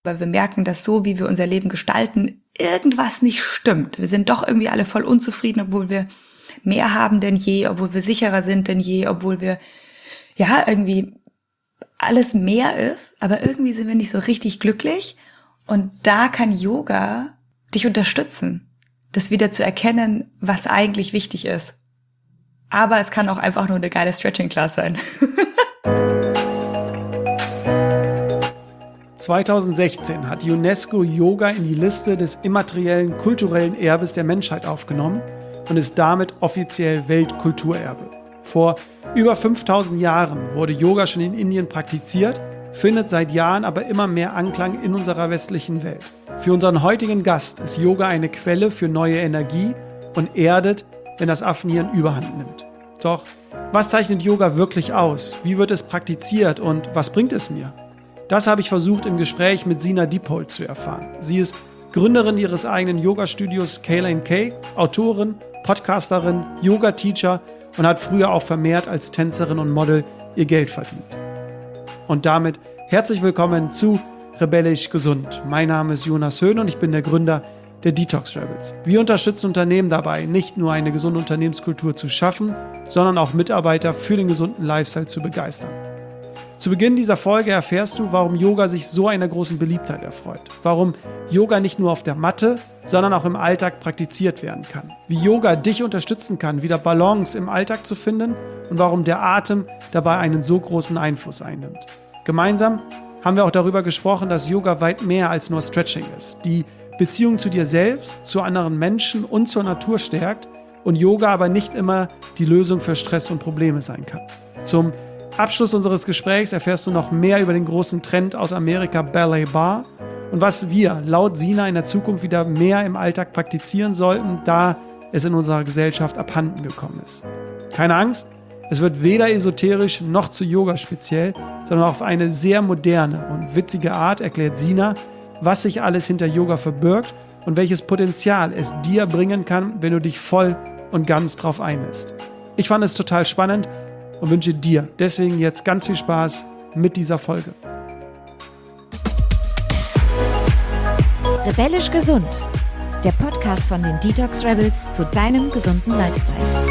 weil wir merken, dass so, wie wir unser Leben gestalten, irgendwas nicht stimmt. Wir sind doch irgendwie alle voll unzufrieden, obwohl wir mehr haben denn je, obwohl wir sicherer sind denn je, obwohl wir, ja, irgendwie alles mehr ist, aber irgendwie sind wir nicht so richtig glücklich. Und da kann Yoga dich unterstützen, das wieder zu erkennen, was eigentlich wichtig ist. Aber es kann auch einfach nur eine geile Stretching-Class sein. 2016 hat die UNESCO Yoga in die Liste des immateriellen kulturellen Erbes der Menschheit aufgenommen und ist damit offiziell Weltkulturerbe. Vor über 5000 Jahren wurde Yoga schon in Indien praktiziert, findet seit Jahren aber immer mehr Anklang in unserer westlichen Welt. Für unseren heutigen Gast ist Yoga eine Quelle für neue Energie und erdet, wenn das Affenhirn Überhand nimmt. Doch was zeichnet Yoga wirklich aus? Wie wird es praktiziert und was bringt es mir? Das habe ich versucht im Gespräch mit Sina Diepold zu erfahren. Sie ist Gründerin ihres eigenen Yoga-Studios K-Lane-K, Autorin, Podcasterin, Yoga-Teacher und hat früher auch vermehrt als Tänzerin und Model ihr Geld verdient. Und damit herzlich willkommen zu Rebellisch Gesund. Mein Name ist Jonas Höhn und ich bin der Gründer der Detox Rebels. Wir unterstützen Unternehmen dabei, nicht nur eine gesunde Unternehmenskultur zu schaffen, sondern auch Mitarbeiter für den gesunden Lifestyle zu begeistern. Zu Beginn dieser Folge erfährst du, warum Yoga sich so einer großen Beliebtheit erfreut. Warum Yoga nicht nur auf der Matte, sondern auch im Alltag praktiziert werden kann. Wie Yoga dich unterstützen kann, wieder Balance im Alltag zu finden und warum der Atem dabei einen so großen Einfluss einnimmt. Gemeinsam haben wir auch darüber gesprochen, dass Yoga weit mehr als nur Stretching ist. Die Beziehung zu dir selbst, zu anderen Menschen und zur Natur stärkt und Yoga aber nicht immer die Lösung für Stress und Probleme sein kann. Zum Abschluss unseres Gesprächs erfährst du noch mehr über den großen Trend aus Amerika Ballet Barre und was wir laut Sina in der Zukunft wieder mehr im Alltag praktizieren sollten, da es in unserer Gesellschaft abhanden gekommen ist. Keine Angst, es wird weder esoterisch noch zu Yoga speziell, sondern auf eine sehr moderne und witzige Art erklärt Sina, was sich alles hinter Yoga verbirgt und welches Potenzial es dir bringen kann, wenn du dich voll und ganz drauf einlässt. Ich fand es total spannend und wünsche dir deswegen jetzt ganz viel Spaß mit dieser Folge. Rebellisch Gesund, der Podcast von den Detox Rebels zu deinem gesunden Lifestyle.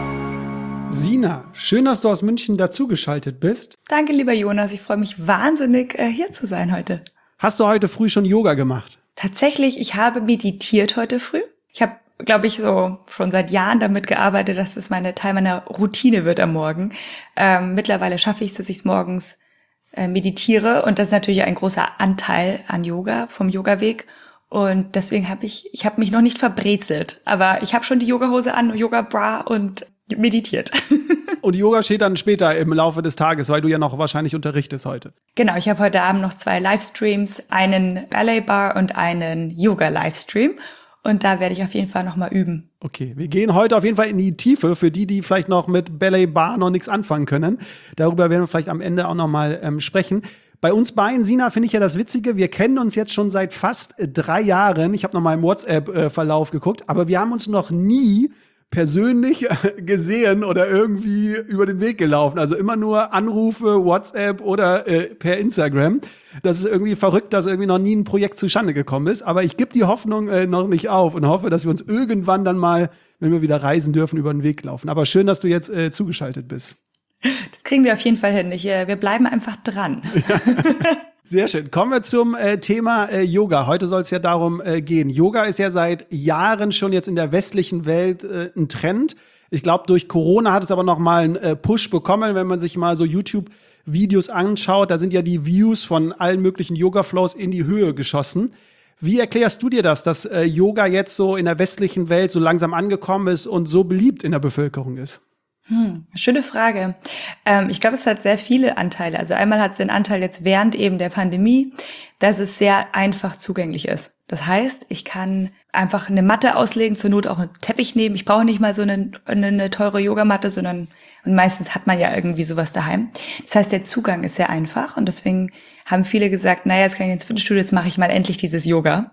Sina, schön, dass du aus München dazugeschaltet bist. Danke, lieber Jonas. Ich freue mich wahnsinnig, hier zu sein heute. Hast du heute früh schon Yoga gemacht? Tatsächlich, ich habe meditiert heute früh. Ich habe, glaube ich, so schon seit Jahren damit gearbeitet, dass es Teil meiner Routine wird am Morgen. Mittlerweile schaffe ich es, dass ich morgens meditiere und das ist natürlich ein großer Anteil an Yoga, vom Yogaweg. Und deswegen habe ich mich noch nicht verbrezelt, aber ich habe schon die Yogahose an, Yoga-Bra und meditiert. Und Yoga steht dann später im Laufe des Tages, weil du ja noch wahrscheinlich unterrichtest heute. Genau, ich habe heute Abend noch 2 Livestreams, einen Ballet Bar und einen Yoga-Livestream. Und da werde ich auf jeden Fall nochmal üben. Okay, wir gehen heute auf jeden Fall in die Tiefe, für die vielleicht noch mit Ballet Bar noch nichts anfangen können. Darüber werden wir vielleicht am Ende auch nochmal sprechen. Bei uns beiden, Sina, finde ich ja das Witzige, wir kennen uns jetzt schon seit fast 3 Jahren. Ich habe nochmal im WhatsApp-Verlauf geguckt, aber wir haben uns noch nie persönlich gesehen oder irgendwie über den Weg gelaufen. Also immer nur Anrufe, WhatsApp oder per Instagram. Das ist irgendwie verrückt, dass irgendwie noch nie ein Projekt zustande gekommen ist. Aber ich gebe die Hoffnung noch nicht auf und hoffe, dass wir uns irgendwann dann mal, wenn wir wieder reisen dürfen, über den Weg laufen. Aber schön, dass du jetzt zugeschaltet bist. Das kriegen wir auf jeden Fall hin. Wir bleiben einfach dran. Ja. Sehr schön. Kommen wir zum Thema Yoga. Heute soll es ja darum gehen. Yoga ist ja seit Jahren schon jetzt in der westlichen Welt ein Trend. Ich glaube, durch Corona hat es aber noch mal einen Push bekommen, wenn man sich mal so YouTube-Videos anschaut. Da sind ja die Views von allen möglichen Yoga-Flows in die Höhe geschossen. Wie erklärst du dir das, dass Yoga jetzt so in der westlichen Welt so langsam angekommen ist und so beliebt in der Bevölkerung ist? Schöne Frage. Ich glaube, es hat sehr viele Anteile. Also einmal hat es den Anteil jetzt während eben der Pandemie, dass es sehr einfach zugänglich ist. Das heißt, ich kann einfach eine Matte auslegen, zur Not auch einen Teppich nehmen. Ich brauche nicht mal so eine teure Yogamatte, sondern und meistens hat man ja irgendwie sowas daheim. Das heißt, der Zugang ist sehr einfach und deswegen haben viele gesagt, naja, jetzt kann ich ins Fitnessstudio, jetzt mache ich mal endlich dieses Yoga.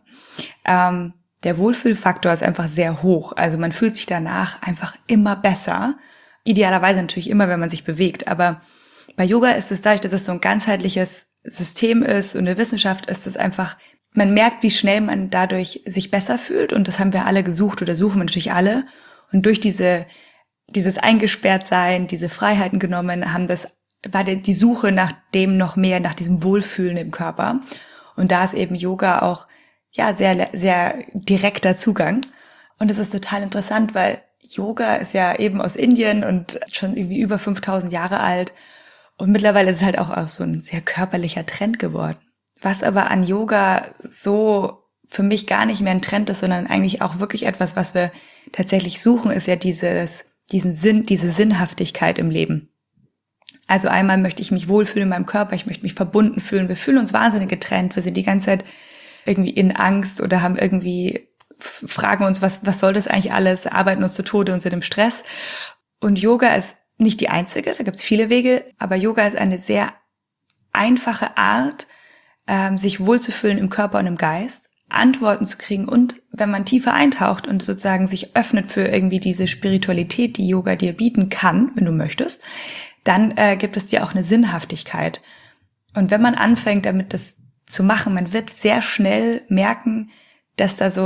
Der Wohlfühlfaktor ist einfach sehr hoch. Also man fühlt sich danach einfach immer besser. Idealerweise natürlich immer, wenn man sich bewegt. Aber bei Yoga ist es dadurch, dass es so ein ganzheitliches System ist und eine Wissenschaft ist, dass einfach, man merkt, wie schnell man dadurch sich besser fühlt und das haben wir alle gesucht oder suchen wir natürlich alle und durch dieses Eingesperrtsein, diese Freiheiten genommen, war die Suche nach dem noch mehr, nach diesem Wohlfühlen im Körper und da ist eben Yoga auch sehr, sehr direkter Zugang und es ist total interessant, weil Yoga ist ja eben aus Indien und schon irgendwie über 5000 Jahre alt und mittlerweile ist es halt auch so ein sehr körperlicher Trend geworden. Was aber an Yoga so für mich gar nicht mehr ein Trend ist, sondern eigentlich auch wirklich etwas, was wir tatsächlich suchen, ist ja diese Sinnhaftigkeit im Leben. Also einmal möchte ich mich wohlfühlen in meinem Körper, ich möchte mich verbunden fühlen. Wir fühlen uns wahnsinnig getrennt, wir sind die ganze Zeit irgendwie in Angst oder haben irgendwie, fragen uns, was soll das eigentlich alles, arbeiten uns zu Tode und sind im Stress. Und Yoga ist nicht die einzige, da gibt es viele Wege, aber Yoga ist eine sehr einfache Art, sich wohlzufühlen im Körper und im Geist, Antworten zu kriegen und wenn man tiefer eintaucht und sozusagen sich öffnet für irgendwie diese Spiritualität, die Yoga dir bieten kann, wenn du möchtest, dann gibt es dir auch eine Sinnhaftigkeit. Und wenn man anfängt, damit das zu machen, man wird sehr schnell merken, dass das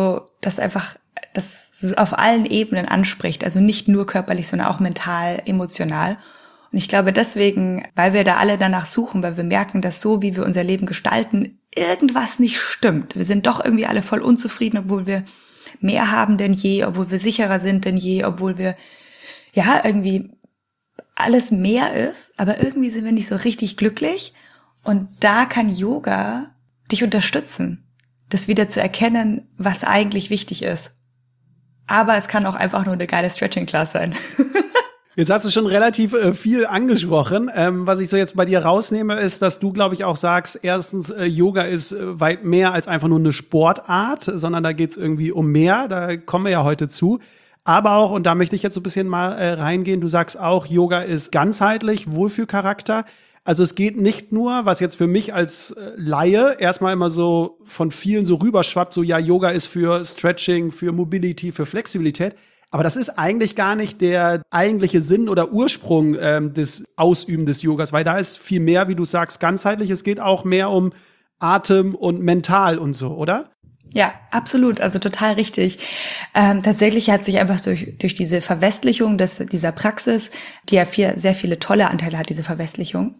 auf allen Ebenen anspricht, also nicht nur körperlich, sondern auch mental, emotional. Und ich glaube deswegen, weil wir da alle danach suchen, weil wir merken, dass so, wie wir unser Leben gestalten, irgendwas nicht stimmt. Wir sind doch irgendwie alle voll unzufrieden, obwohl wir mehr haben denn je, obwohl wir sicherer sind denn je, obwohl wir, irgendwie alles mehr ist, aber irgendwie sind wir nicht so richtig glücklich. Und da kann Yoga dich unterstützen, das wieder zu erkennen, was eigentlich wichtig ist. Aber es kann auch einfach nur eine geile Stretching-Class sein. Jetzt hast du schon relativ viel angesprochen. Was ich so jetzt bei dir rausnehme, ist, dass du, glaube ich, auch sagst, erstens, Yoga ist weit mehr als einfach nur eine Sportart, sondern da geht's irgendwie um mehr. Da kommen wir ja heute zu. Aber auch, und da möchte ich jetzt so ein bisschen mal reingehen, du sagst auch, Yoga ist ganzheitlich, Wohlfühlcharakter. Also es geht nicht nur, was jetzt für mich als Laie erstmal immer so von vielen so rüberschwappt, so Yoga ist für Stretching, für Mobility, für Flexibilität. Aber das ist eigentlich gar nicht der eigentliche Sinn oder Ursprung des Ausüben des Yogas, weil da ist viel mehr, wie du sagst, ganzheitlich. Es geht auch mehr um Atem und mental und so, oder? Ja, absolut, also total richtig. Tatsächlich hat sich einfach durch diese Verwestlichung dieser Praxis, die ja sehr viele tolle Anteile hat, diese Verwestlichung,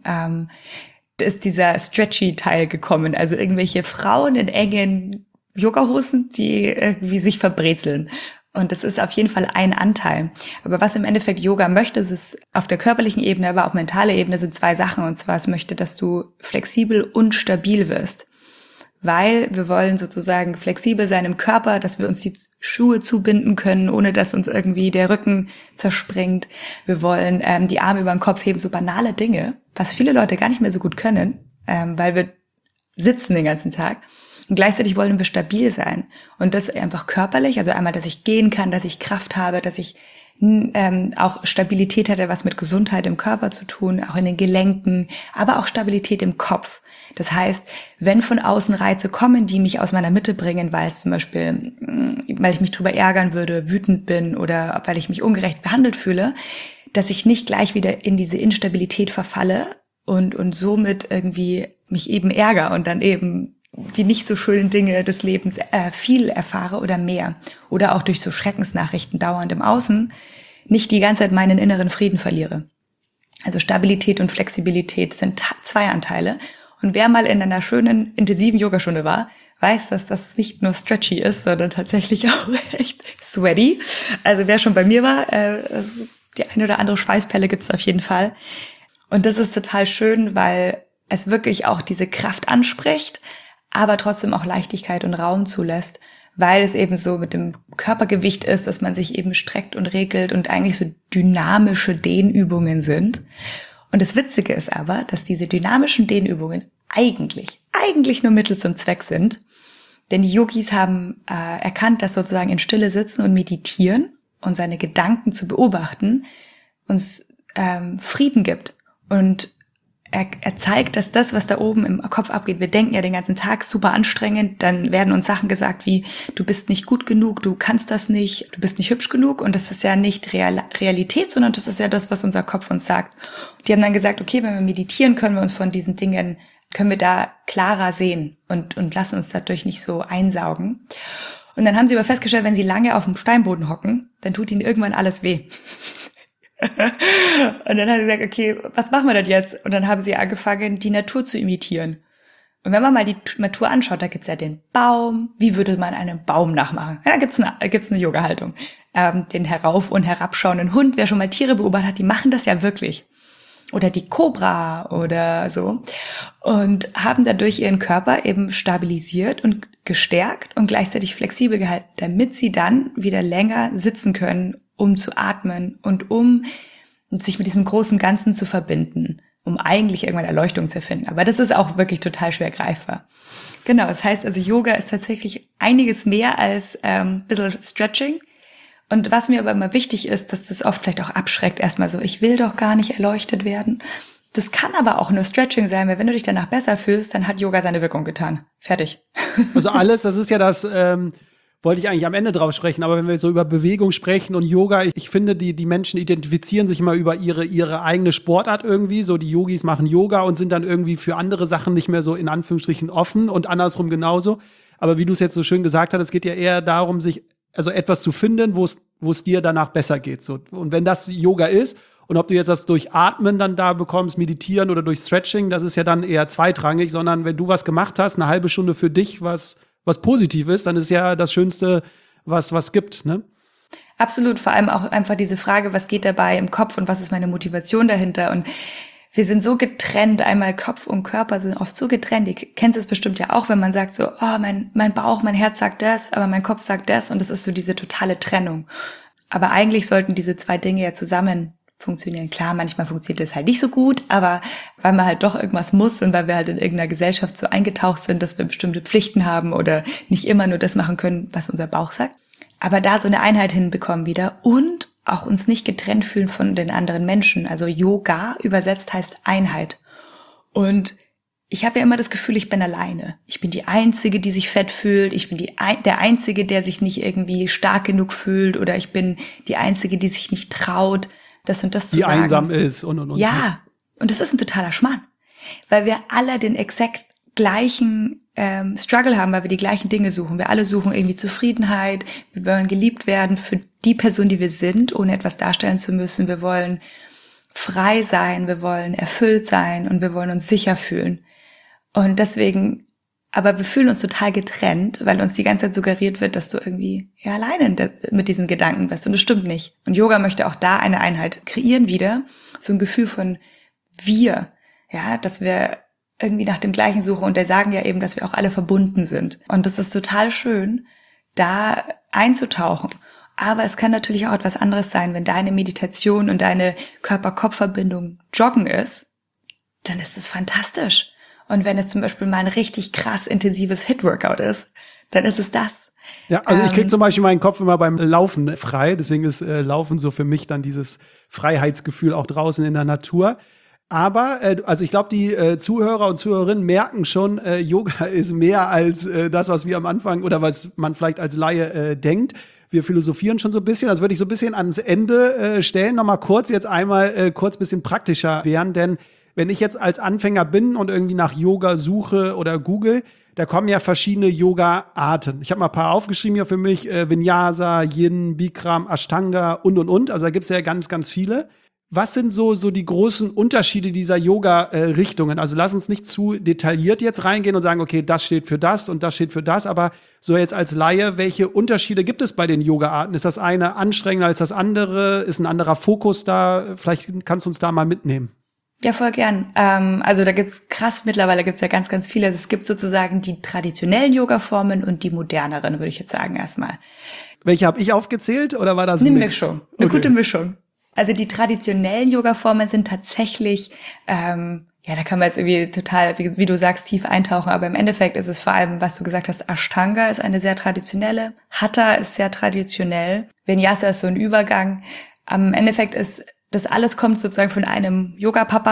ist dieser Stretchy-Teil gekommen. Also irgendwelche Frauen in engen Yogahosen, die irgendwie sich verbrezeln. Und das ist auf jeden Fall ein Anteil. Aber was im Endeffekt Yoga möchte, ist auf der körperlichen Ebene, aber auch mentale Ebene sind zwei Sachen. Und zwar, es möchte, dass du flexibel und stabil wirst. Weil wir wollen sozusagen flexibel sein im Körper, dass wir uns die Schuhe zubinden können, ohne dass uns irgendwie der Rücken zerspringt. Wir wollen die Arme über den Kopf heben, so banale Dinge, was viele Leute gar nicht mehr so gut können, weil wir sitzen den ganzen Tag. Und gleichzeitig wollen wir stabil sein. Und das einfach körperlich, also einmal, dass ich gehen kann, dass ich Kraft habe, dass ich auch Stabilität hat, was mit Gesundheit im Körper zu tun, auch in den Gelenken, aber auch Stabilität im Kopf. Das heißt, wenn von außen Reize kommen, die mich aus meiner Mitte bringen, weil es zum Beispiel, weil ich mich drüber ärgern würde, wütend bin oder weil ich mich ungerecht behandelt fühle, dass ich nicht gleich wieder in diese Instabilität verfalle und somit irgendwie mich eben ärgere und dann eben die nicht so schönen Dinge des Lebens viel erfahre oder mehr. Oder auch durch so Schreckensnachrichten dauernd im Außen nicht die ganze Zeit meinen inneren Frieden verliere. Also Stabilität und Flexibilität sind zwei Anteile. Und wer mal in einer schönen, intensiven Yogastunde war, weiß, dass das nicht nur stretchy ist, sondern tatsächlich auch echt sweaty. Also wer schon bei mir war, also die eine oder andere Schweißperle gibt es auf jeden Fall. Und das ist total schön, weil es wirklich auch diese Kraft anspricht, aber trotzdem auch Leichtigkeit und Raum zulässt, weil es eben so mit dem Körpergewicht ist, dass man sich eben streckt und regelt und eigentlich so dynamische Dehnübungen sind. Und das Witzige ist aber, dass diese dynamischen Dehnübungen eigentlich nur Mittel zum Zweck sind. Denn die Yogis haben erkannt, dass sozusagen in Stille sitzen und meditieren und seine Gedanken zu beobachten uns Frieden gibt und er zeigt, dass das, was da oben im Kopf abgeht, wir denken ja den ganzen Tag super anstrengend, dann werden uns Sachen gesagt wie, du bist nicht gut genug, du kannst das nicht, du bist nicht hübsch genug, und das ist ja nicht Realität, sondern das ist ja das, was unser Kopf uns sagt. Und die haben dann gesagt, okay, wenn wir meditieren, können wir uns von diesen Dingen, können wir da klarer sehen und lassen uns dadurch nicht so einsaugen. Und dann haben sie aber festgestellt, wenn sie lange auf dem Steinboden hocken, dann tut ihnen irgendwann alles weh. Und dann haben sie gesagt, okay, was machen wir denn jetzt? Und dann haben sie angefangen, die Natur zu imitieren. Und wenn man mal die Natur anschaut, da gibt's ja den Baum. Wie würde man einen Baum nachmachen? Ja, gibt's eine Yoga-Haltung. Den herauf- und herabschauenden Hund, wer schon mal Tiere beobachtet hat, die machen das ja wirklich. Oder die Kobra oder so. Und haben dadurch ihren Körper eben stabilisiert und gestärkt und gleichzeitig flexibel gehalten, damit sie dann wieder länger sitzen können, um zu atmen und um sich mit diesem großen Ganzen zu verbinden, um eigentlich irgendwann Erleuchtung zu finden. Aber das ist auch wirklich total schwer greifbar. Genau, das heißt also, Yoga ist tatsächlich einiges mehr als ein bisschen Stretching. Und was mir aber immer wichtig ist, dass das oft vielleicht auch abschreckt, erstmal so, ich will doch gar nicht erleuchtet werden. Das kann aber auch nur Stretching sein, weil wenn du dich danach besser fühlst, dann hat Yoga seine Wirkung getan. Fertig. Also alles, das ist ja das, wollte ich eigentlich am Ende drauf sprechen, aber wenn wir so über Bewegung sprechen und Yoga, ich finde, die Menschen identifizieren sich immer über ihre eigene Sportart irgendwie, so die Yogis machen Yoga und sind dann irgendwie für andere Sachen nicht mehr so in Anführungsstrichen offen und andersrum genauso. Aber wie du es jetzt so schön gesagt hast, es geht ja eher darum, sich also etwas zu finden, wo es dir danach besser geht. So. Und wenn das Yoga ist, und ob du jetzt das durch Atmen dann da bekommst, Meditieren oder durch Stretching, das ist ja dann eher zweitrangig, sondern wenn du was gemacht hast, eine halbe Stunde für dich, was positiv ist, dann ist ja das Schönste, was gibt, ne? Absolut, vor allem auch einfach diese Frage, was geht dabei im Kopf und was ist meine Motivation dahinter? Und wir sind so getrennt, einmal Kopf und Körper sind oft so getrennt. Ihr kennt es bestimmt ja auch, wenn man sagt so, oh, mein Bauch, mein Herz sagt das, aber mein Kopf sagt das, und das ist so diese totale Trennung. Aber eigentlich sollten diese zwei Dinge ja zusammen funktionieren. Klar, manchmal funktioniert das halt nicht so gut, aber weil man halt doch irgendwas muss und weil wir halt in irgendeiner Gesellschaft so eingetaucht sind, dass wir bestimmte Pflichten haben oder nicht immer nur das machen können, was unser Bauch sagt. Aber da so eine Einheit hinbekommen wieder und auch uns nicht getrennt fühlen von den anderen Menschen. Also Yoga übersetzt heißt Einheit. Und ich habe ja immer das Gefühl, ich bin alleine. Ich bin die Einzige, die sich fett fühlt. Ich bin der Einzige, der sich nicht irgendwie stark genug fühlt. Oder ich bin die Einzige, die sich nicht traut, das und das zu sagen. Die einsam ist und. Ja, und das ist ein totaler Schmarrn. Weil wir alle den exakt gleichen Struggle haben, weil wir die gleichen Dinge suchen. Wir alle suchen irgendwie Zufriedenheit. Wir wollen geliebt werden für die Person, die wir sind, ohne etwas darstellen zu müssen. Wir wollen frei sein, wir wollen erfüllt sein und wir wollen uns sicher fühlen. Und deswegen, aber wir fühlen uns total getrennt, weil uns die ganze Zeit suggeriert wird, dass du irgendwie ja alleine mit diesen Gedanken bist. Und das stimmt nicht. Und Yoga möchte auch da eine Einheit kreieren wieder. So ein Gefühl von wir, ja, dass wir irgendwie nach dem Gleichen suchen. Und die sagen ja eben, dass wir auch alle verbunden sind. Und das ist total schön, da einzutauchen. Aber es kann natürlich auch etwas anderes sein, wenn deine Meditation und deine Körper-Kopf-Verbindung Joggen ist, dann ist es fantastisch. Und wenn es zum Beispiel mal ein richtig krass intensives HIIT-Workout ist, dann ist es das. Ja, also ich kriege zum Beispiel meinen Kopf immer beim Laufen frei. Deswegen ist Laufen so für mich dann dieses Freiheitsgefühl auch draußen in der Natur. Aber, also ich glaube, die Zuhörer und Zuhörerinnen merken schon, Yoga ist mehr als das, was wir am Anfang oder was man vielleicht als Laie denkt. Wir philosophieren schon so ein bisschen. Das würde ich so ein bisschen ans Ende stellen. Nochmal kurz, jetzt einmal kurz ein bisschen praktischer werden. Denn wenn ich jetzt als Anfänger bin und irgendwie nach Yoga suche oder google, da kommen ja verschiedene Yoga-Arten. Ich habe mal ein paar aufgeschrieben hier für mich. Vinyasa, Yin, Bikram, Ashtanga und. Also da gibt es ja ganz, ganz viele. Was sind so die großen Unterschiede dieser Yoga-Richtungen? Also lass uns nicht zu detailliert jetzt reingehen und sagen, okay, das steht für das und das steht für das. Aber so jetzt als Laie, welche Unterschiede gibt es bei den Yoga-Arten? Ist das eine anstrengender als das andere? Ist ein anderer Fokus da? Vielleicht kannst du uns da mal mitnehmen. Ja, voll gern. Also da mittlerweile gibt's ja ganz, ganz viele. Also es gibt sozusagen die traditionellen Yoga-Formen und die moderneren, würde ich jetzt sagen erstmal. Welche habe ich aufgezählt oder war das eine Mix? Mischung? Eine gute Mischung. Also die traditionellen Yoga-Formen sind tatsächlich, ja, da kann man jetzt irgendwie total, wie du sagst, tief eintauchen, aber im Endeffekt ist es vor allem, was du gesagt hast, Ashtanga ist eine sehr traditionelle, Hatha ist sehr traditionell, Vinyasa ist so ein Übergang. Am Endeffekt ist das alles kommt sozusagen von einem Yoga-Papa,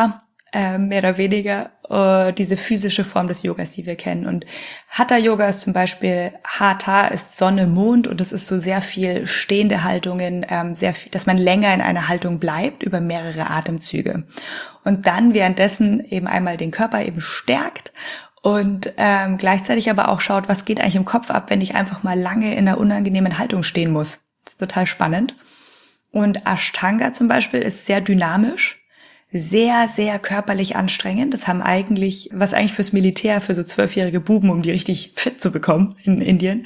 mehr oder weniger, diese physische Form des Yogas, die wir kennen. Und Hatha-Yoga ist zum Beispiel, Hatha ist Sonne, Mond, und es ist so sehr viel stehende Haltungen, sehr viel, dass man länger in einer Haltung bleibt über mehrere Atemzüge. Und dann währenddessen eben einmal den Körper eben stärkt und gleichzeitig aber auch schaut, was geht eigentlich im Kopf ab, wenn ich einfach mal lange in einer unangenehmen Haltung stehen muss. Das ist total spannend. Und Ashtanga zum Beispiel ist sehr dynamisch, sehr, sehr körperlich anstrengend. Das haben was eigentlich fürs Militär, für so 12-jährige Buben, um die richtig fit zu bekommen in Indien,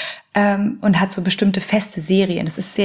und hat so bestimmte feste Serien. Das ist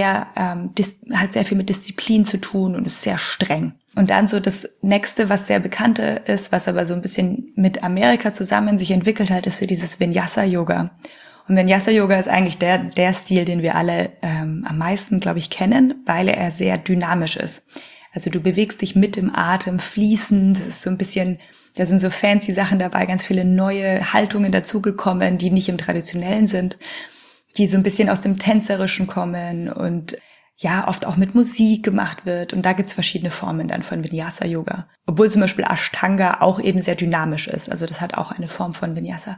hat sehr viel mit Disziplin zu tun und ist sehr streng. Und dann so das nächste, was sehr bekannte ist, was aber so ein bisschen mit Amerika zusammen sich entwickelt hat, ist für dieses Vinyasa-Yoga. Und Vinyasa-Yoga ist eigentlich der Stil, den wir alle am meisten, glaube ich, kennen, weil er sehr dynamisch ist. Also du bewegst dich mit dem Atem fließend, das ist so ein bisschen, da sind so fancy Sachen dabei, ganz viele neue Haltungen dazugekommen, die nicht im Traditionellen sind, die so ein bisschen aus dem Tänzerischen kommen und ja, oft auch mit Musik gemacht wird. Und da gibt's verschiedene Formen dann von Vinyasa-Yoga. Obwohl zum Beispiel Ashtanga auch eben sehr dynamisch ist. Also das hat auch eine Form von Vinyasa.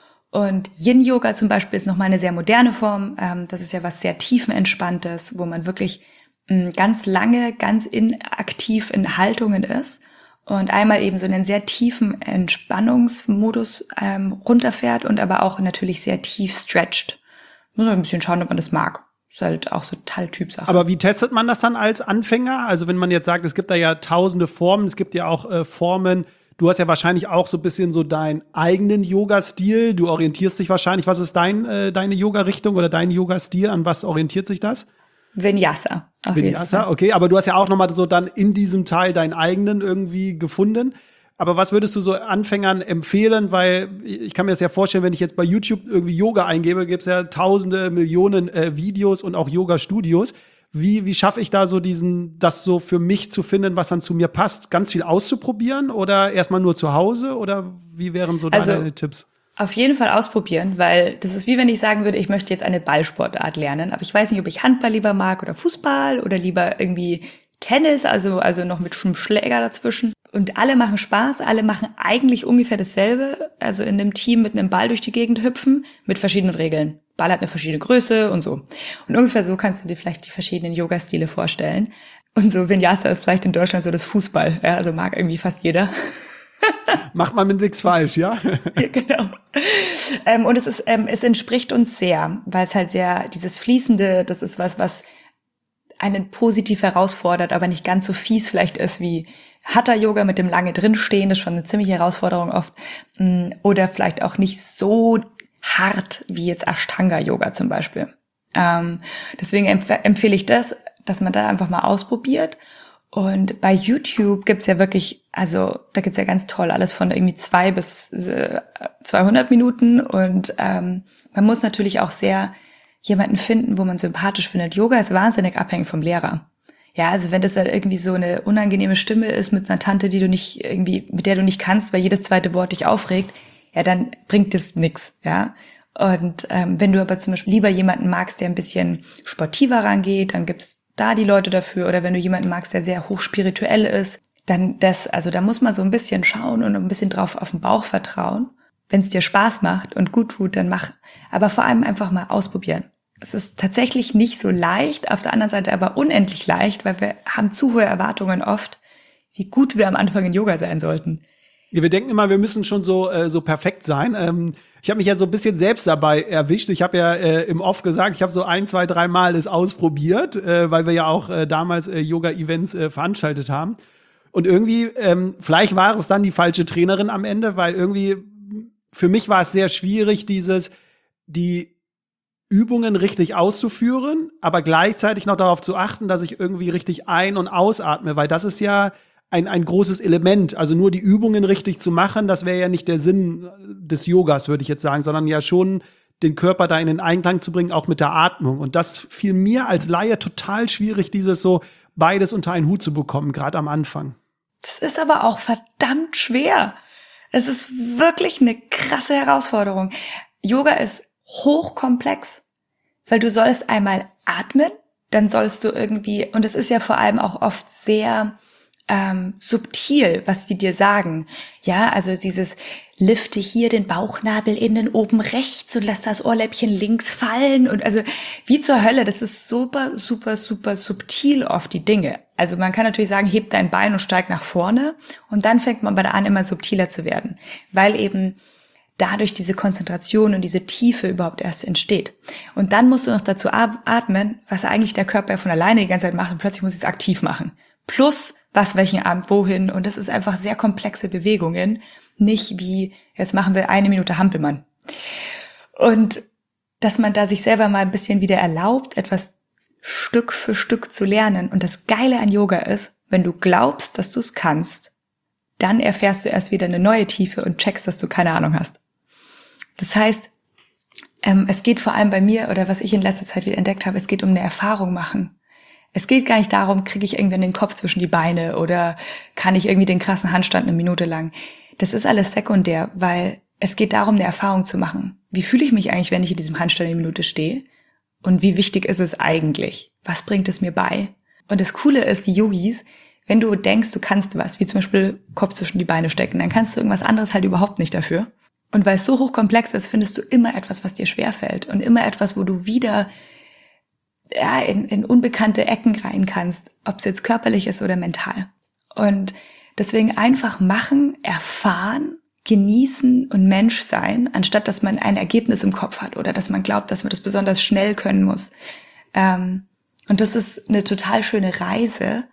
Und Yin-Yoga zum Beispiel ist nochmal eine sehr moderne Form. Das ist ja was sehr tiefenentspanntes, wo man wirklich ganz lange, ganz inaktiv in Haltungen ist und einmal eben so einen sehr tiefen Entspannungsmodus runterfährt und aber auch natürlich sehr tief stretcht. Muss man ein bisschen schauen, ob man das mag. Ist halt auch so total Typsache. Aber wie testet man das dann als Anfänger? Also wenn man jetzt sagt, es gibt da ja tausende Formen, es gibt ja auch Formen, du hast ja wahrscheinlich auch so ein bisschen so deinen eigenen Yoga-Stil, du orientierst dich wahrscheinlich, was ist deine Yoga-Richtung oder dein Yoga-Stil, an was orientiert sich das? Vinyasa. Vinyasa, okay, aber du hast ja auch nochmal so dann in diesem Teil deinen eigenen irgendwie gefunden. Aber was würdest du so Anfängern empfehlen? Weil ich kann mir das ja vorstellen, wenn ich jetzt bei YouTube irgendwie Yoga eingebe, gibt es ja tausende, Millionen Videos und auch Yoga-Studios. Wie schaffe ich da so das so für mich zu finden, was dann zu mir passt? Ganz viel auszuprobieren oder erstmal nur zu Hause? Oder wie wären so deine Tipps? Auf jeden Fall ausprobieren, weil das ist wie wenn ich sagen würde, ich möchte jetzt eine Ballsportart lernen, aber ich weiß nicht, ob ich Handball lieber mag oder Fußball oder lieber irgendwie Tennis, also noch mit einem Schläger dazwischen. Und alle machen Spaß, alle machen eigentlich ungefähr dasselbe, also in einem Team mit einem Ball durch die Gegend hüpfen, mit verschiedenen Regeln. Ball hat eine verschiedene Größe und so. Und ungefähr so kannst du dir vielleicht die verschiedenen Yoga-Stile vorstellen. Und so Vinyasa ist vielleicht in Deutschland so das Fußball, ja, also mag irgendwie fast jeder. Macht man mit nichts falsch, ja? Ja, genau. Und es entspricht uns sehr, weil es halt sehr, dieses Fließende, das ist was einen positiv herausfordert, aber nicht ganz so fies vielleicht ist wie Hatha-Yoga mit dem lange drinstehen, das ist schon eine ziemliche Herausforderung oft. Oder vielleicht auch nicht so hart wie jetzt Ashtanga-Yoga zum Beispiel. Deswegen empfehle ich das, dass man da einfach mal ausprobiert. Und bei YouTube gibt's ja wirklich, also da gibt's ja ganz toll alles von irgendwie 2 bis 200 Minuten und man muss natürlich auch sehr jemanden finden, wo man sympathisch findet. Yoga ist wahnsinnig abhängig vom Lehrer. Ja, also wenn das dann irgendwie so eine unangenehme Stimme ist mit einer Tante, mit der du nicht kannst, weil jedes zweite Wort dich aufregt, ja, dann bringt das nix, ja. Und wenn du aber zum Beispiel lieber jemanden magst, der ein bisschen sportiver rangeht, dann gibt's da die Leute dafür. Oder wenn du jemanden magst, der sehr hochspirituell ist, dann da muss man so ein bisschen schauen und ein bisschen drauf auf den Bauch vertrauen. Wenn es dir Spaß macht und gut tut, dann mach. Aber vor allem einfach mal ausprobieren. Es ist tatsächlich nicht so leicht, auf der anderen Seite aber unendlich leicht, weil wir haben zu hohe Erwartungen oft, wie gut wir am Anfang in Yoga sein sollten. Ja, wir denken immer, wir müssen schon so perfekt sein. Ich habe mich ja so ein bisschen selbst dabei erwischt. Ich habe ja im Off gesagt, ich habe so 1, 2, 3 Mal es ausprobiert, weil wir ja auch damals Yoga-Events veranstaltet haben. Und irgendwie, vielleicht war es dann die falsche Trainerin am Ende, weil irgendwie für mich war es sehr schwierig, die Übungen richtig auszuführen, aber gleichzeitig noch darauf zu achten, dass ich irgendwie richtig ein- und ausatme, weil das ist ja ein großes Element. Also nur die Übungen richtig zu machen, das wäre ja nicht der Sinn des Yogas, würde ich jetzt sagen, sondern ja schon den Körper da in den Einklang zu bringen, auch mit der Atmung. Und das fiel mir als Laie total schwierig, dieses so beides unter einen Hut zu bekommen, gerade am Anfang. Das ist aber auch verdammt schwer. Es ist wirklich eine krasse Herausforderung. Yoga ist hochkomplex, weil du sollst einmal atmen, dann sollst du irgendwie, und es ist ja vor allem auch oft sehr subtil, was sie dir sagen. Ja, also dieses lifte hier den Bauchnabel innen oben rechts und lass das Ohrläppchen links fallen und also wie zur Hölle, das ist super, super, super subtil oft die Dinge. Also man kann natürlich sagen, heb dein Bein und steig nach vorne und dann fängt man aber an, immer subtiler zu werden, weil eben dadurch diese Konzentration und diese Tiefe überhaupt erst entsteht. Und dann musst du noch dazu atmen, was eigentlich der Körper von alleine die ganze Zeit macht und plötzlich muss ich es aktiv machen. Plus, was, welchen Abend, wohin. Und das ist einfach sehr komplexe Bewegungen. Nicht wie, jetzt machen wir 1 Minute Hampelmann. Und dass man da sich selber mal ein bisschen wieder erlaubt, etwas Stück für Stück zu lernen. Und das Geile an Yoga ist, wenn du glaubst, dass du es kannst, dann erfährst du erst wieder eine neue Tiefe und checkst, dass du keine Ahnung hast. Das heißt, es geht vor allem bei mir, oder was ich in letzter Zeit wieder entdeckt habe, es geht um eine Erfahrung machen. Es geht gar nicht darum, kriege ich irgendwann den Kopf zwischen die Beine oder kann ich irgendwie den krassen Handstand 1 Minute lang. Das ist alles sekundär, weil es geht darum, eine Erfahrung zu machen. Wie fühle ich mich eigentlich, wenn ich in diesem Handstand 1 Minute stehe? Und wie wichtig ist es eigentlich? Was bringt es mir bei? Und das Coole ist, die Yogis, wenn du denkst, du kannst was, wie zum Beispiel Kopf zwischen die Beine stecken, dann kannst du irgendwas anderes halt überhaupt nicht dafür. Und weil es so hochkomplex ist, findest du immer etwas, was dir schwerfällt und immer etwas, wo du wieder in unbekannte Ecken rein kannst, ob es jetzt körperlich ist oder mental. Und deswegen einfach machen, erfahren, genießen und Mensch sein, anstatt dass man ein Ergebnis im Kopf hat oder dass man glaubt, dass man das besonders schnell können muss. Und das ist eine total schöne Reise,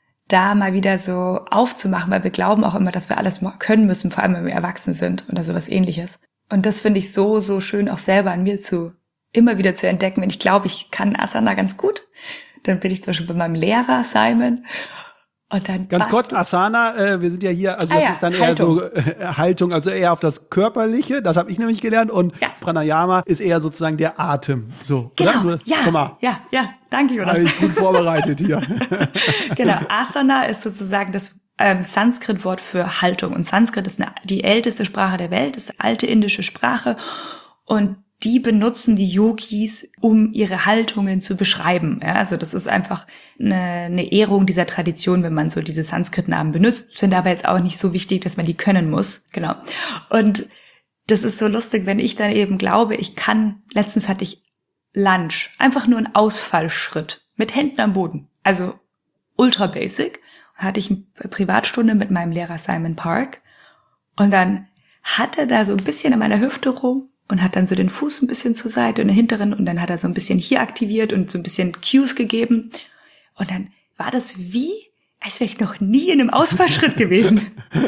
da mal wieder so aufzumachen, weil wir glauben auch immer, dass wir alles können müssen, vor allem wenn wir erwachsen sind oder sowas Ähnliches. Und das finde ich so, so schön auch selber an mir immer wieder zu entdecken. Wenn ich glaube, ich kann Asana ganz gut, dann bin ich zum Beispiel bei meinem Lehrer Simon und dann ganz kurz, Asana, wir sind ja hier, also das ist dann Haltung. Eher so Haltung, also eher auf das Körperliche, das habe ich nämlich gelernt und Pranayama ist eher sozusagen der Atem, so, genau. Oder? Ja, danke Jonas. Habe ich gut vorbereitet hier. Genau, Asana ist sozusagen das Sanskrit-Wort für Haltung und Sanskrit ist die älteste Sprache der Welt, ist eine alte indische Sprache und die benutzen die Yogis, um ihre Haltungen zu beschreiben. Ja, also das ist einfach eine Ehrung dieser Tradition, wenn man so diese Sanskrit-Namen benutzt. Sind aber jetzt auch nicht so wichtig, dass man die können muss. Genau. Und das ist so lustig, wenn ich dann eben glaube, ich kann, letztens hatte ich Lunge, einfach nur einen Ausfallschritt mit Händen am Boden. Also ultra basic. Hatte ich eine Privatstunde mit meinem Lehrer Simon Park und dann hat er da so ein bisschen in meiner Hüfte rum und hat dann so den Fuß ein bisschen zur Seite und den hinteren und dann hat er so ein bisschen hier aktiviert und so ein bisschen Cues gegeben und dann war das wie, als wäre ich noch nie in einem Ausfallschritt gewesen.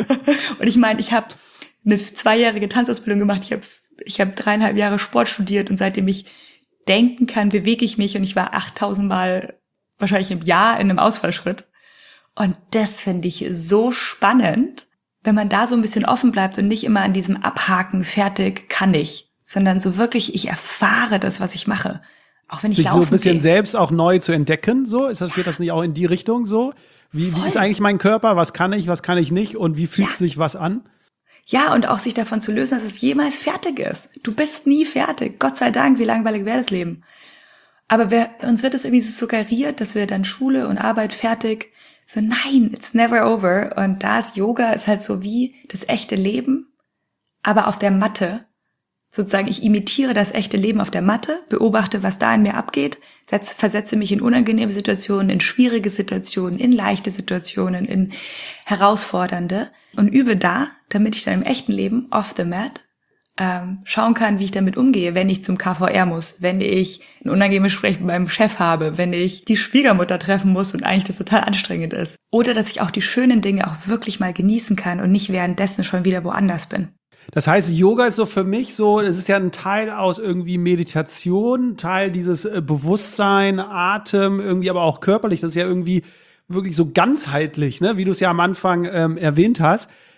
Und ich meine, ich habe eine 2-jährige Tanzausbildung gemacht, ich hab 3,5 Jahre Sport studiert und seitdem ich denken kann, bewege ich mich und ich war 8.000 Mal wahrscheinlich im Jahr in einem Ausfallschritt. Und das finde ich so spannend, wenn man da so ein bisschen offen bleibt und nicht immer an diesem Abhaken, fertig, kann ich, sondern so wirklich, ich erfahre das, was ich mache. Auch wenn ich laufen gehe. So ein bisschen selbst auch neu zu entdecken, so? Geht das nicht auch in die Richtung so? Wie ist eigentlich mein Körper? Was kann ich nicht? Und wie fühlt sich was an? Ja, und auch sich davon zu lösen, dass es jemals fertig ist. Du bist nie fertig. Gott sei Dank, wie langweilig wäre das Leben. Aber uns wird es irgendwie so suggeriert, dass wir dann Schule und Arbeit fertig. So, nein, it's never over. Und da ist Yoga, ist halt so wie das echte Leben, aber auf der Matte. Sozusagen, ich imitiere das echte Leben auf der Matte, beobachte, was da in mir abgeht, versetze mich in unangenehme Situationen, in schwierige Situationen, in leichte Situationen, in herausfordernde und übe da, damit ich dann im echten Leben off the mat schauen kann, wie ich damit umgehe, wenn ich zum KVR muss, wenn ich ein unangenehmes Gespräch mit meinem Chef habe, wenn ich die Schwiegermutter treffen muss und eigentlich das total anstrengend ist. Oder dass ich auch die schönen Dinge auch wirklich mal genießen kann und nicht währenddessen schon wieder woanders bin. Das heißt, Yoga ist so für mich so, es ist ja ein Teil aus irgendwie Meditation, Teil dieses Bewusstsein, Atem, irgendwie aber auch körperlich. Das ist ja irgendwie wirklich so ganzheitlich, ne? Wie du es ja am Anfang erwähnt hast.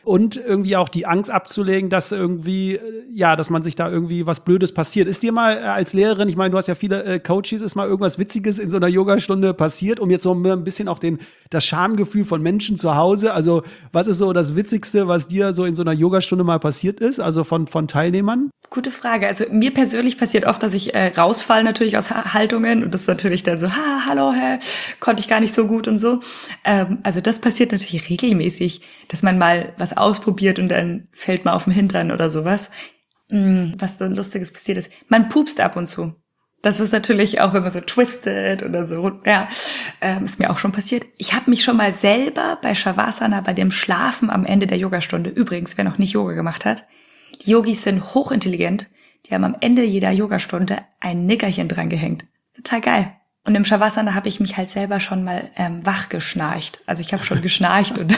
und irgendwie auch die Angst abzulegen, dass irgendwie, dass man sich da irgendwie was Blödes passiert. Ist dir mal als Lehrerin, ich meine, du hast ja viele Coaches, ist mal irgendwas Witziges in so einer Yogastunde passiert, um jetzt so ein bisschen auch das Schamgefühl von Menschen zu Hause, also was ist so das Witzigste, was dir so in so einer Yogastunde mal passiert ist, also von Teilnehmern? Gute Frage. Also mir persönlich passiert oft, dass ich rausfalle natürlich aus Haltungen und das ist natürlich dann so, hallo, konnte ich gar nicht so gut und so. Also das passiert natürlich regelmäßig, dass man mal was ausprobiert und dann fällt man auf den Hintern oder sowas. Was so Lustiges passiert ist. Man pupst ab und zu. Das ist natürlich auch, wenn man so twistet oder so, ist mir auch schon passiert. Ich habe mich schon mal selber bei Shavasana, bei dem Schlafen am Ende der Yogastunde, übrigens, wer noch nicht Yoga gemacht hat, die Yogis sind hochintelligent, die haben am Ende jeder Yogastunde ein Nickerchen dran gehängt. Total geil. Und im Shavasana habe ich mich halt selber schon mal wach geschnarcht. Also ich habe schon geschnarcht und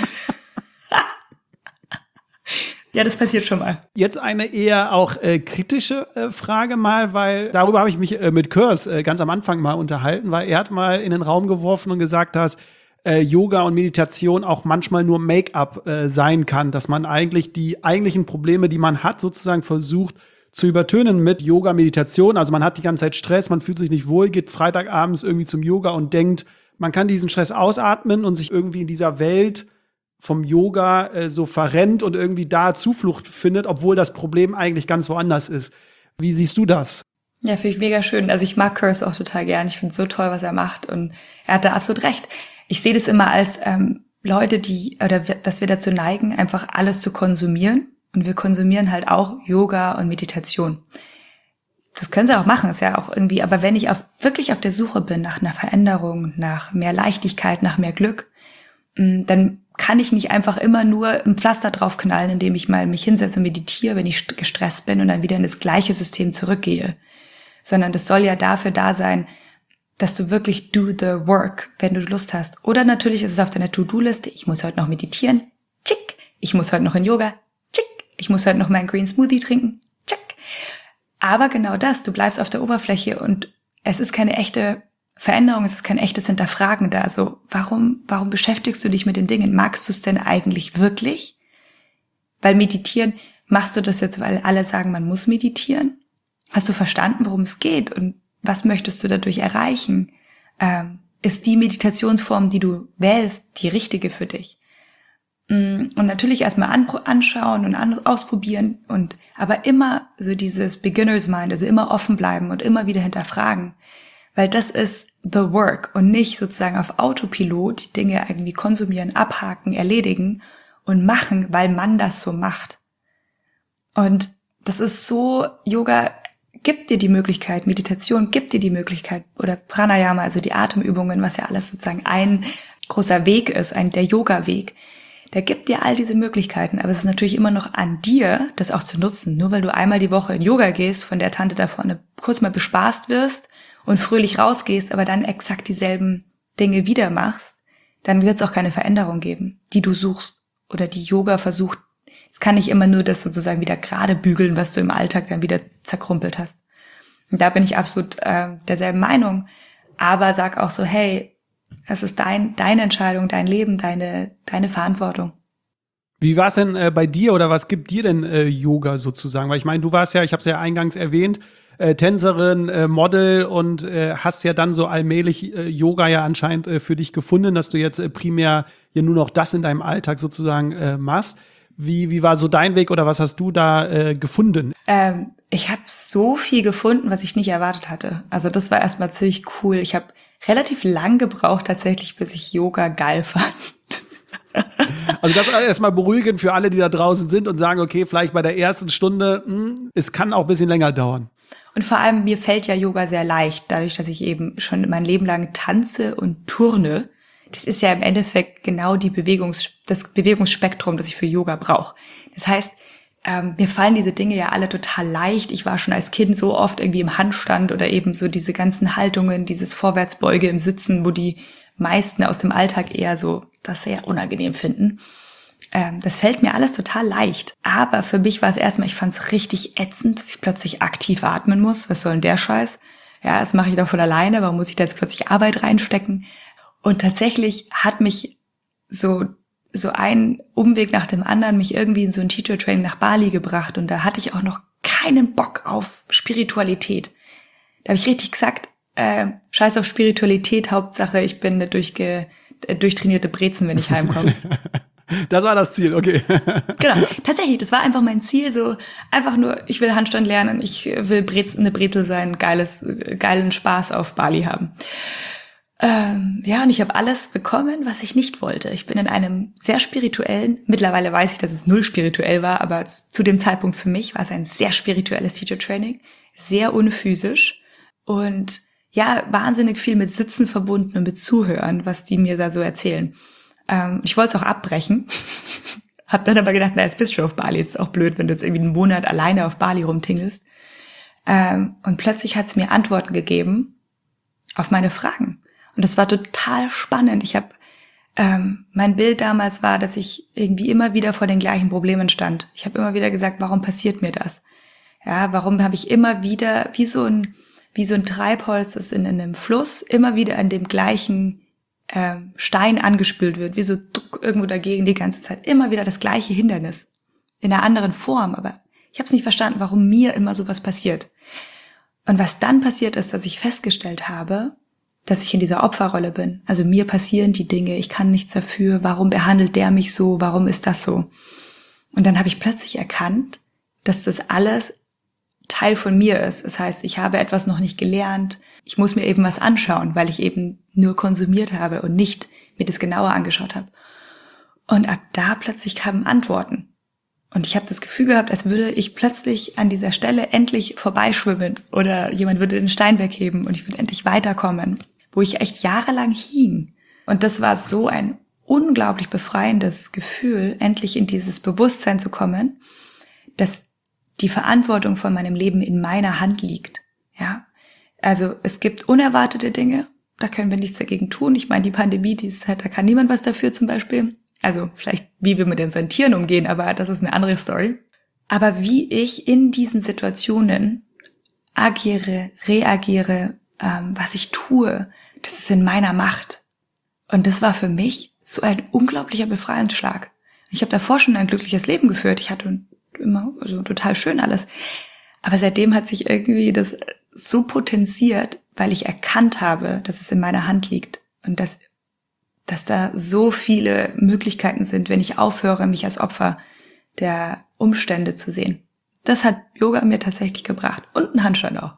ja, das passiert schon mal. Jetzt eine eher auch kritische Frage mal, weil darüber habe ich mich mit Kurs ganz am Anfang mal unterhalten, weil er hat mal in den Raum geworfen und gesagt, dass Yoga und Meditation auch manchmal nur Make-up sein kann, dass man eigentlich die eigentlichen Probleme, die man hat, sozusagen versucht zu übertönen mit Yoga, Meditation. Also man hat die ganze Zeit Stress, man fühlt sich nicht wohl, geht Freitagabends irgendwie zum Yoga und denkt, man kann diesen Stress ausatmen und sich irgendwie in dieser Welt vom Yoga so verrennt und irgendwie da Zuflucht findet, obwohl das Problem eigentlich ganz woanders ist. Wie siehst du das? Ja, finde ich mega schön. Also ich mag Kurs auch total gern. Ich finde es so toll, was er macht und er hat da absolut recht. Ich sehe das immer als Leute, dass wir dazu neigen, einfach alles zu konsumieren und wir konsumieren halt auch Yoga und Meditation. Das können sie auch machen, ist ja auch irgendwie, aber wenn ich wirklich auf der Suche bin nach einer Veränderung, nach mehr Leichtigkeit, nach mehr Glück, dann kann ich nicht einfach immer nur ein Pflaster draufknallen, indem ich mal mich hinsetze und meditiere, wenn ich gestresst bin und dann wieder in das gleiche System zurückgehe. Sondern das soll ja dafür da sein, dass du wirklich do the work, wenn du Lust hast. Oder natürlich ist es auf deiner To-Do-Liste, ich muss heute noch meditieren, tschick. Ich muss heute noch in Yoga, tschick. Ich muss heute noch meinen Green Smoothie trinken, tschick. Aber genau das, du bleibst auf der Oberfläche und es ist keine echte Veränderung, es ist kein echtes Hinterfragen da. Also warum beschäftigst du dich mit den Dingen? Magst du es denn eigentlich wirklich? Weil meditieren, machst du das jetzt, weil alle sagen, man muss meditieren? Hast du verstanden, worum es geht? Und was möchtest du dadurch erreichen? Ist die Meditationsform, die du wählst, die richtige für dich? Und natürlich erstmal anschauen und ausprobieren aber immer so dieses Beginner's Mind, also immer offen bleiben und immer wieder hinterfragen. Weil das ist the work und nicht sozusagen auf Autopilot die Dinge irgendwie konsumieren, abhaken, erledigen und machen, weil man das so macht. Und das ist so, Yoga gibt dir die Möglichkeit, Meditation gibt dir die Möglichkeit oder Pranayama, also die Atemübungen, was ja alles sozusagen ein großer Weg ist, der Yoga-Weg, der gibt dir all diese Möglichkeiten, aber es ist natürlich immer noch an dir, das auch zu nutzen. Nur weil du einmal die Woche in Yoga gehst, von der Tante da vorne kurz mal bespaßt wirst und fröhlich rausgehst, aber dann exakt dieselben Dinge wieder machst, dann wird es auch keine Veränderung geben, die du suchst oder die Yoga versucht. Es kann nicht immer nur das sozusagen wieder gerade bügeln, was du im Alltag dann wieder zerkrumpelt hast. Und da bin ich absolut derselben Meinung, aber sag auch so, hey, es ist deine Entscheidung, dein Leben, deine Verantwortung. Wie war es denn bei dir oder was gibt dir denn Yoga sozusagen? Weil ich meine, du warst ja, ich habe es ja eingangs erwähnt, Tänzerin, Model und hast ja dann so allmählich Yoga ja anscheinend für dich gefunden, dass du jetzt primär ja nur noch das in deinem Alltag sozusagen machst. Wie war so dein Weg oder was hast du da gefunden? Ich habe so viel gefunden, was ich nicht erwartet hatte. Also das war erstmal ziemlich cool. Ich habe relativ lang gebraucht tatsächlich, bis ich Yoga geil fand. Also das ist erstmal beruhigend für alle, die da draußen sind und sagen, okay, vielleicht bei der ersten Stunde, es kann auch ein bisschen länger dauern. Und vor allem, mir fällt ja Yoga sehr leicht, dadurch, dass ich eben schon mein Leben lang tanze und turne. Das ist ja im Endeffekt genau das Bewegungsspektrum, das ich für Yoga brauche. Das heißt, mir fallen diese Dinge ja alle total leicht. Ich war schon als Kind so oft irgendwie im Handstand oder eben so diese ganzen Haltungen, dieses Vorwärtsbeuge im Sitzen, wo die meisten aus dem Alltag eher so das sehr unangenehm finden. Das fällt mir alles total leicht. Aber für mich war es erstmal, ich fand es richtig ätzend, dass ich plötzlich aktiv atmen muss. Was soll denn der Scheiß? Ja, das mache ich doch von alleine. Warum muss ich da jetzt plötzlich Arbeit reinstecken? Und tatsächlich hat mich so so ein Umweg nach dem anderen mich irgendwie in so ein Teacher-Training nach Bali gebracht und da hatte ich auch noch keinen Bock auf Spiritualität. Da habe ich richtig gesagt, scheiß auf Spiritualität, Hauptsache ich bin eine durchtrainierte Brezen, wenn ich heimkomme. Das war das Ziel, okay. Genau, tatsächlich, das war einfach mein Ziel, so einfach nur, ich will Handstand lernen, ich will eine Brezel sein, geilen Spaß auf Bali haben. Und ich habe alles bekommen, was ich nicht wollte. Ich bin in einem sehr spirituellen, mittlerweile weiß ich, dass es null spirituell war, aber zu dem Zeitpunkt für mich war es ein sehr spirituelles Teacher-Training, sehr unphysisch und ja, wahnsinnig viel mit Sitzen verbunden und mit Zuhören, was die mir da so erzählen. Ich wollte es auch abbrechen, hab dann aber gedacht, jetzt bist du auf Bali, ist auch blöd, wenn du jetzt irgendwie einen Monat alleine auf Bali rumtingelst. Und plötzlich hat es mir Antworten gegeben auf meine Fragen. Und das war total spannend. Ich habe mein Bild damals war, dass ich irgendwie immer wieder vor den gleichen Problemen stand. Ich habe immer wieder gesagt, warum passiert mir das? Ja, warum habe ich immer wieder wie so ein Treibholz, das in einem Fluss immer wieder an dem gleichen Stein angespült wird, wie so irgendwo dagegen die ganze Zeit. Immer wieder das gleiche Hindernis. In einer anderen Form, aber ich habe es nicht verstanden, warum mir immer sowas passiert. Und was dann passiert ist, dass ich festgestellt habe, dass ich in dieser Opferrolle bin. Also mir passieren die Dinge, ich kann nichts dafür, warum behandelt der mich so, warum ist das so? Und dann habe ich plötzlich erkannt, dass das alles Teil von mir ist. Das heißt, ich habe etwas noch nicht gelernt. Ich muss mir eben was anschauen, weil ich eben nur konsumiert habe und nicht mir das genauer angeschaut habe. Und ab da plötzlich kamen Antworten. Und ich habe das Gefühl gehabt, als würde ich plötzlich an dieser Stelle endlich vorbeischwimmen oder jemand würde den Stein wegheben und ich würde endlich weiterkommen, wo ich echt jahrelang hing. Und das war so ein unglaublich befreiendes Gefühl, endlich in dieses Bewusstsein zu kommen, dass die Verantwortung von meinem Leben in meiner Hand liegt. Ja, also es gibt unerwartete Dinge, da können wir nichts dagegen tun. Ich meine, die Pandemie, da kann niemand was dafür zum Beispiel. Also vielleicht, wie wir mit unseren Tieren umgehen, aber das ist eine andere Story. Aber wie ich in diesen Situationen agiere, reagiere, was ich tue, das ist in meiner Macht. Und das war für mich so ein unglaublicher Befreiungsschlag. Ich habe davor schon ein glückliches Leben geführt. Ich hatte immer total schön alles. Aber seitdem hat sich irgendwie das so potenziert, weil ich erkannt habe, dass es in meiner Hand liegt und dass da so viele Möglichkeiten sind, wenn ich aufhöre, mich als Opfer der Umstände zu sehen. Das hat Yoga mir tatsächlich gebracht. Und ein Handstand auch.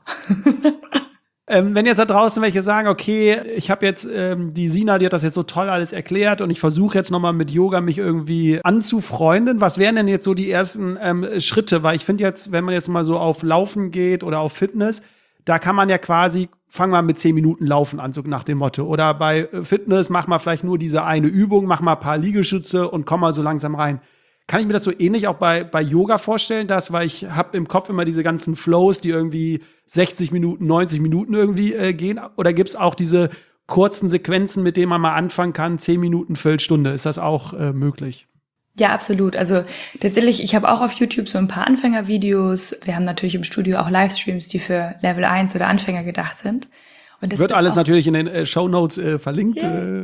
Wenn jetzt da draußen welche sagen, okay, ich habe jetzt, die Sina, die hat das jetzt so toll alles erklärt und ich versuche jetzt nochmal mit Yoga mich irgendwie anzufreunden. Was wären denn jetzt so die ersten Schritte? Weil ich finde jetzt, wenn man jetzt mal so auf Laufen geht oder auf Fitness, da kann man ja quasi, fang mal mit 10 Minuten Laufen an, so nach dem Motto. Oder bei Fitness, mach mal vielleicht nur diese eine Übung, mach mal ein paar Liegestütze und komm mal so langsam rein. Kann ich mir das so ähnlich auch bei Yoga vorstellen, weil ich habe im Kopf immer diese ganzen Flows, die irgendwie 60 Minuten, 90 Minuten irgendwie gehen? Oder gibt es auch diese kurzen Sequenzen, mit denen man mal anfangen kann, 10 Minuten, Viertelstunde? Ist das auch möglich? Ja, absolut. Also tatsächlich, ich habe auch auf YouTube so ein paar Anfängervideos. Wir haben natürlich im Studio auch Livestreams, die für Level 1 oder Anfänger gedacht sind. Und das wird alles natürlich in den Shownotes verlinkt.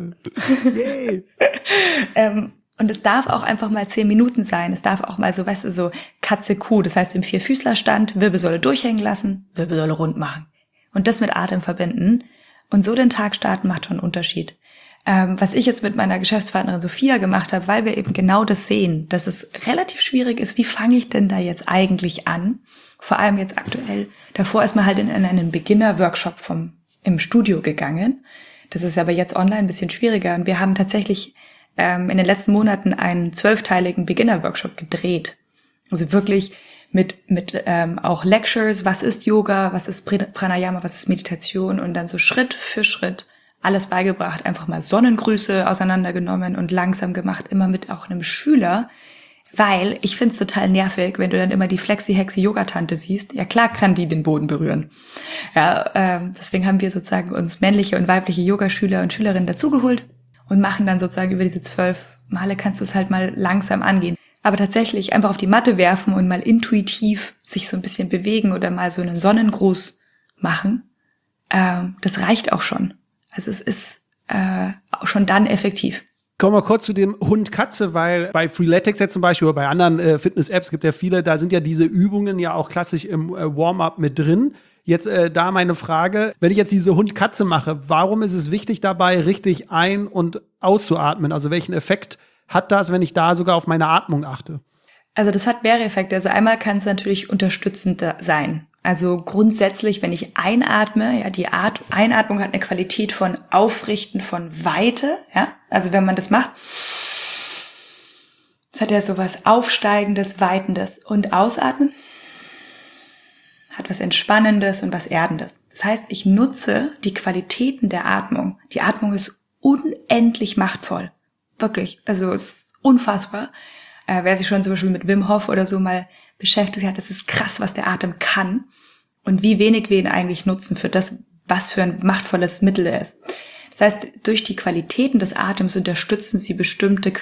Yeah. Und es darf auch einfach mal 10 Minuten sein. Es darf auch mal so, weißt du, so Katze-Kuh. Das heißt, im Vierfüßlerstand Wirbelsäule durchhängen lassen, Wirbelsäule rund machen. Und das mit Atem verbinden. Und so den Tag starten macht schon einen Unterschied. Was ich jetzt mit meiner Geschäftspartnerin Sophia gemacht habe, weil wir eben genau das sehen, dass es relativ schwierig ist, wie fange ich denn da jetzt eigentlich an? Vor allem jetzt aktuell. Davor ist man halt in einen Beginner-Workshop im Studio gegangen. Das ist aber jetzt online ein bisschen schwieriger. Und wir haben tatsächlich in den letzten Monaten einen 12-teiligen Beginner-Workshop gedreht. Also wirklich mit auch Lectures, was ist Yoga, was ist Pranayama, was ist Meditation und dann so Schritt für Schritt alles beigebracht, einfach mal Sonnengrüße auseinandergenommen und langsam gemacht, immer mit auch einem Schüler, weil ich find's total nervig, wenn du dann immer die Flexi-Hexi-Yoga-Tante siehst. Ja klar kann die den Boden berühren. Ja, deswegen haben wir sozusagen uns männliche und weibliche Yogaschüler und Schülerinnen dazugeholt und machen dann sozusagen über diese 12 Male kannst du es halt mal langsam angehen. Aber tatsächlich einfach auf die Matte werfen und mal intuitiv sich so ein bisschen bewegen oder mal so einen Sonnengruß machen, das reicht auch schon. Also es ist auch schon dann effektiv. Kommen wir kurz zu dem Hund-Katze, weil bei Freeletics jetzt zum Beispiel oder bei anderen Fitness-Apps gibt ja viele, da sind ja diese Übungen ja auch klassisch im Warm-up mit drin. Jetzt da meine Frage, wenn ich jetzt diese Hund-Katze mache, warum ist es wichtig dabei, richtig ein- und auszuatmen? Also welchen Effekt hat das, wenn ich da sogar auf meine Atmung achte? Also das hat mehrere Effekte. Also einmal kann es natürlich unterstützend sein. Also grundsätzlich, wenn ich einatme, ja, die Einatmung hat eine Qualität von Aufrichten, von Weite, ja. Also wenn man das macht, das hat ja so was Aufsteigendes, Weitendes. Und Ausatmen hat was Entspannendes und was Erdendes. Das heißt, ich nutze die Qualitäten der Atmung. Die Atmung ist unendlich machtvoll. Wirklich. Also es ist unfassbar. Wer sich schon zum Beispiel mit Wim Hof oder so mal beschäftigt hat, das ist krass, was der Atem kann und wie wenig wir ihn eigentlich nutzen für das, was für ein machtvolles Mittel er ist. Das heißt, durch die Qualitäten des Atems unterstützen sie bestimmte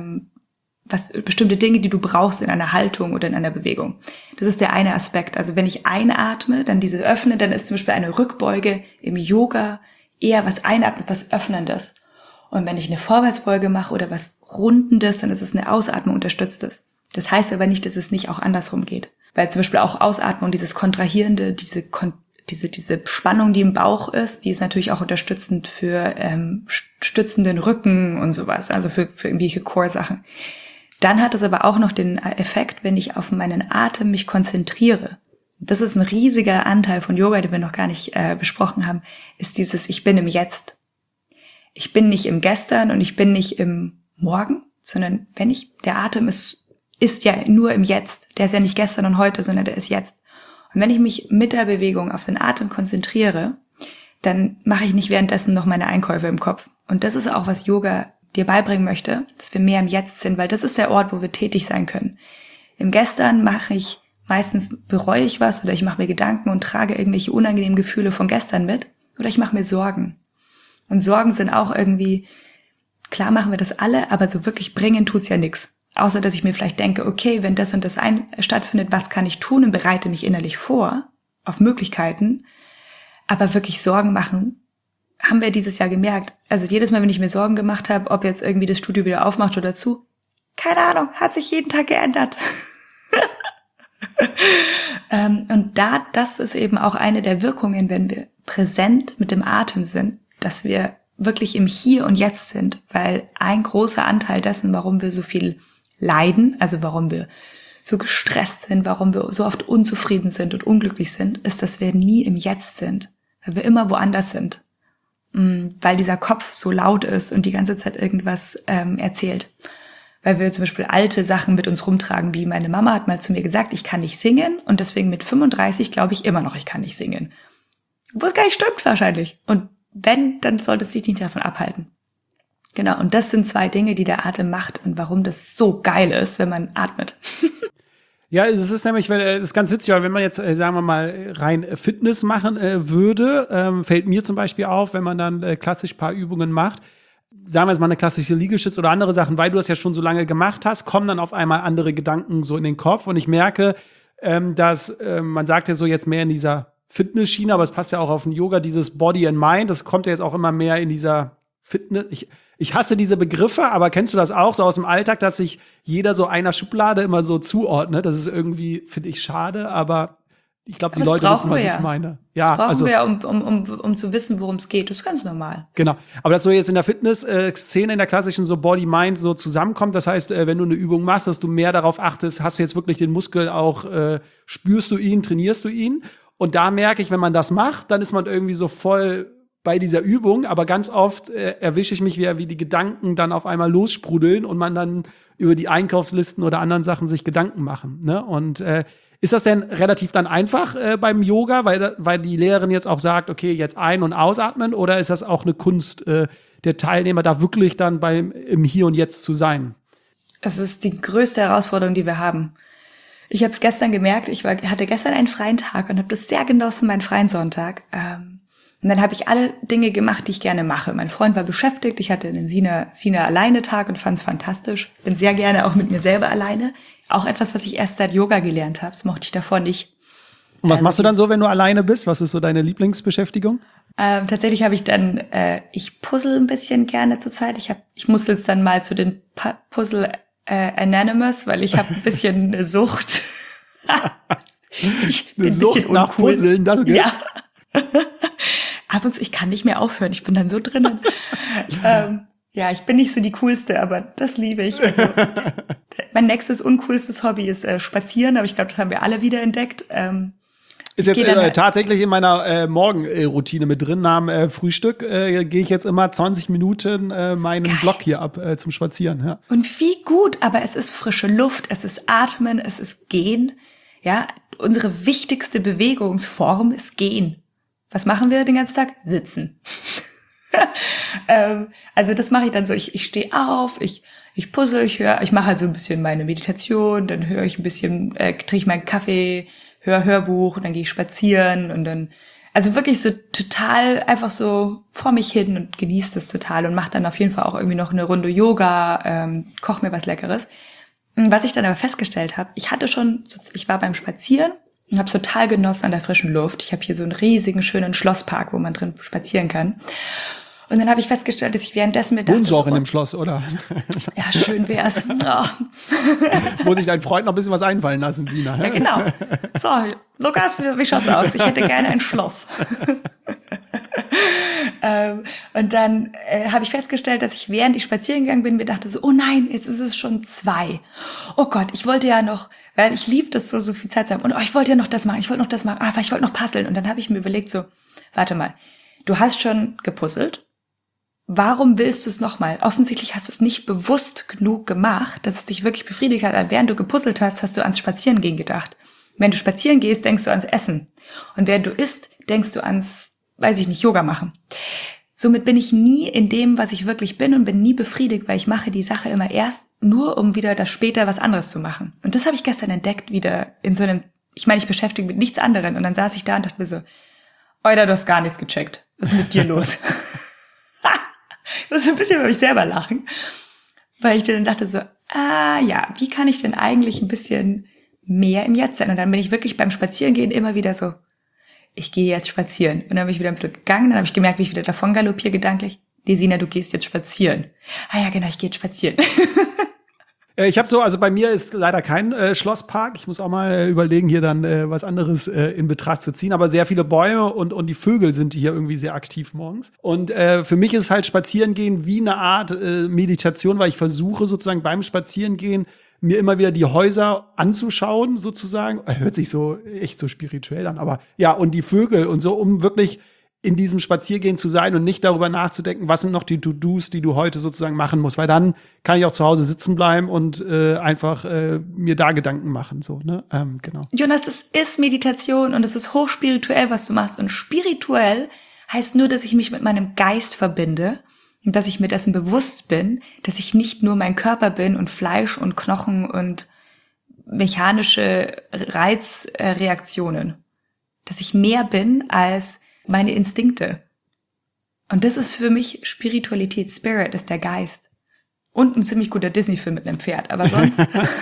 Dinge, die du brauchst in einer Haltung oder in einer Bewegung. Das ist der eine Aspekt. Also wenn ich einatme, dann diese öffne, dann ist zum Beispiel eine Rückbeuge im Yoga eher was Einatmen, was Öffnendes. Und wenn ich eine Vorwärtsbeuge mache oder was Rundendes, dann ist es eine Ausatmung unterstütztes. Das heißt aber nicht, dass es nicht auch andersrum geht. Weil zum Beispiel auch Ausatmung, dieses Kontrahierende, diese Spannung, die im Bauch ist, die ist natürlich auch unterstützend für stützenden Rücken und sowas, also für irgendwelche Core-Sachen. Dann hat es aber auch noch den Effekt, wenn ich auf meinen Atem mich konzentriere. Das ist ein riesiger Anteil von Yoga, den wir noch gar nicht besprochen haben, ist dieses Ich bin im Jetzt. Ich bin nicht im Gestern und ich bin nicht im Morgen, sondern der Atem ist ja nur im Jetzt. Der ist ja nicht gestern und heute, sondern der ist jetzt. Und wenn ich mich mit der Bewegung auf den Atem konzentriere, dann mache ich nicht währenddessen noch meine Einkäufe im Kopf. Und das ist auch, was Yoga dir beibringen möchte, dass wir mehr im Jetzt sind, weil das ist der Ort, wo wir tätig sein können. Im Gestern bereue ich was oder ich mache mir Gedanken und trage irgendwelche unangenehmen Gefühle von gestern mit oder ich mache mir Sorgen. Und Sorgen sind auch irgendwie, klar machen wir das alle, aber so wirklich bringen tut's ja nix. Außer, dass ich mir vielleicht denke, okay, wenn das und das stattfindet, was kann ich tun und bereite mich innerlich vor auf Möglichkeiten. Aber wirklich Sorgen machen, haben wir dieses Jahr gemerkt. Also jedes Mal, wenn ich mir Sorgen gemacht habe, ob jetzt irgendwie das Studio wieder aufmacht oder zu, keine Ahnung, hat sich jeden Tag geändert. Und das ist eben auch eine der Wirkungen, wenn wir präsent mit dem Atem sind, dass wir wirklich im Hier und Jetzt sind, weil ein großer Anteil dessen, warum wir so viel leiden, also warum wir so gestresst sind, warum wir so oft unzufrieden sind und unglücklich sind, ist, dass wir nie im Jetzt sind, weil wir immer woanders sind, weil dieser Kopf so laut ist und die ganze Zeit irgendwas erzählt. Weil wir zum Beispiel alte Sachen mit uns rumtragen, wie meine Mama hat mal zu mir gesagt, ich kann nicht singen und deswegen mit 35 glaube ich immer noch, ich kann nicht singen. Wo es gar nicht stimmt wahrscheinlich. Und wenn, dann sollte es sich nicht davon abhalten. Genau, und das sind 2 Dinge, die der Atem macht und warum das so geil ist, wenn man atmet. Ja, es ist nämlich, das ist ganz witzig, weil wenn man jetzt, sagen wir mal, rein Fitness machen würde, fällt mir zum Beispiel auf, wenn man dann klassisch ein paar Übungen macht, sagen wir jetzt mal eine klassische Liegestütz oder andere Sachen, weil du das ja schon so lange gemacht hast, kommen dann auf einmal andere Gedanken so in den Kopf und ich merke, dass man sagt ja so jetzt mehr in dieser Fitness-Schiene, aber es passt ja auch auf den Yoga, dieses Body and Mind, das kommt ja jetzt auch immer mehr in dieser Fitness. Ich hasse diese Begriffe, aber kennst du das auch so aus dem Alltag, dass sich jeder so einer Schublade immer so zuordnet? Das ist irgendwie, finde ich, schade, aber ich glaube, die Leute wissen, was ich meine. Ja, das brauchen wir ja, um zu wissen, worum es geht. Das ist ganz normal. Genau. Aber dass so jetzt in der Fitness-Szene, in der klassischen so Body-Mind so zusammenkommt, das heißt, wenn du eine Übung machst, dass du mehr darauf achtest, hast du jetzt wirklich den Muskel auch, spürst du ihn, trainierst du ihn? Und da merke ich, wenn man das macht, dann ist man irgendwie so voll bei dieser Übung, aber ganz oft erwische ich mich, wie die Gedanken dann auf einmal lossprudeln und man dann über die Einkaufslisten oder anderen Sachen sich Gedanken machen. Ne? Und ist das denn relativ dann einfach beim Yoga, weil die Lehrerin jetzt auch sagt, okay, jetzt ein- und ausatmen, oder ist das auch eine Kunst der Teilnehmer, da wirklich dann im Hier und Jetzt zu sein? Es ist die größte Herausforderung, die wir haben. Ich habe es gestern gemerkt, hatte gestern einen freien Tag und habe das sehr genossen, meinen freien Sonntag. Und dann habe ich alle Dinge gemacht, die ich gerne mache. Mein Freund war beschäftigt, ich hatte einen Sina-Alleine-Tag und fand es fantastisch. Bin sehr gerne auch mit mir selber alleine. Auch etwas, was ich erst seit Yoga gelernt habe. Das mochte ich davor nicht. Und was machst du dann so, wenn du alleine bist? Was ist so deine Lieblingsbeschäftigung? Tatsächlich habe ich dann, ich puzzle ein bisschen gerne zurzeit. Ich muss jetzt dann mal zu den Puzzle Anonymous, weil ich habe ein bisschen eine Sucht. Ich bin eine ein Sucht bisschen nach uncool. Puzzeln, das gibt's? Ja. Ab und zu, ich kann nicht mehr aufhören, ich bin dann so drinnen. Ja, ich bin nicht so die Coolste, aber das liebe ich. Also, mein nächstes uncoolstes Hobby ist Spazieren, aber ich glaube, das haben wir alle wieder entdeckt. Ist jetzt tatsächlich in meiner Morgenroutine mit drin. Nach dem Frühstück gehe ich jetzt immer 20 Minuten meinen Block hier ab zum Spazieren. Ja. Und wie gut, aber es ist frische Luft, es ist Atmen, es ist Gehen. Ja, unsere wichtigste Bewegungsform ist Gehen. Was machen wir den ganzen Tag? Sitzen. Also das mache ich dann so, ich stehe auf, ich puzzle, ich mache halt so ein bisschen meine Meditation, dann höre ich ein bisschen, trinke ich meinen Kaffee, höre Hörbuch und dann gehe ich spazieren und dann, also wirklich so total einfach so vor mich hin und genieße das total und mache dann auf jeden Fall auch irgendwie noch eine Runde Yoga, koche mir was Leckeres. Was ich dann aber festgestellt habe, ich war beim Spazieren und habe es total genossen an der frischen Luft. Ich habe hier so einen riesigen, schönen Schlosspark, wo man drin spazieren kann. Und dann habe ich festgestellt, dass ich währenddessen mir dachte, Wohnst du auch in dem Schloss, oder? Ja, schön wär's. Oh. Muss ich deinen Freund noch ein bisschen was einfallen lassen, Sina? Ja, genau. So, Lukas, wie schaut's aus? Ich hätte gerne ein Schloss. Und dann habe ich festgestellt, dass ich, während ich spazieren gegangen bin, mir dachte so, oh nein, jetzt ist es schon 2. Oh Gott, ich wollte ja noch, weil ich liebe das so viel Zeit zu haben. Und ich wollte ja noch das machen, ich wollte noch puzzeln. Und dann habe ich mir überlegt so, warte mal, du hast schon gepuzzelt. Warum willst du es nochmal? Offensichtlich hast du es nicht bewusst genug gemacht, dass es dich wirklich befriedigt hat. Während du gepuzzelt hast, hast du ans Spazierengehen gedacht. Wenn du spazieren gehst, denkst du ans Essen. Und während du isst, denkst du ans, weiß ich nicht, Yoga machen. Somit bin ich nie in dem, was ich wirklich bin und bin nie befriedigt, weil ich mache die Sache immer erst nur, um wieder das später was anderes zu machen. Und das habe ich gestern entdeckt, wieder in so einem, ich meine, ich beschäftige mich mit nichts anderem. Und dann saß ich da und dachte mir so, Oida, du hast gar nichts gecheckt. Was ist mit dir los? Ich muss ein bisschen über mich selber lachen, weil ich dann dachte so, ja, wie kann ich denn eigentlich ein bisschen mehr im Jetzt sein? Und dann bin ich wirklich beim Spazierengehen immer wieder so, ich gehe jetzt spazieren. Und dann bin ich wieder ein bisschen gegangen, dann habe ich gemerkt, wie ich wieder davon galoppiere gedanklich. Desina, du gehst jetzt spazieren. Ja, genau, ich gehe jetzt spazieren. Ich habe so, also bei mir ist leider kein Schlosspark. Ich muss auch mal überlegen, hier dann was anderes in Betracht zu ziehen. Aber sehr viele Bäume und die Vögel sind hier irgendwie sehr aktiv morgens. Und für mich ist halt Spazierengehen wie eine Art Meditation, weil ich versuche sozusagen beim Spazierengehen mir immer wieder die Häuser anzuschauen, sozusagen. Hört sich so echt so spirituell an, aber ja, und die Vögel und so, um wirklich in diesem Spaziergehen zu sein und nicht darüber nachzudenken, was sind noch die To-Dos, die du heute sozusagen machen musst, weil dann kann ich auch zu Hause sitzen bleiben und einfach mir da Gedanken machen, so, ne? Genau. Jonas, das ist Meditation und es ist hochspirituell, was du machst. Und spirituell heißt nur, dass ich mich mit meinem Geist verbinde und dass ich mir dessen bewusst bin, dass ich nicht nur mein Körper bin und Fleisch und Knochen und mechanische Reizreaktionen. Dass ich mehr bin als meine Instinkte. Und das ist für mich Spiritualität. Spirit ist der Geist. Und ein ziemlich guter Disney-Film mit einem Pferd. Aber sonst...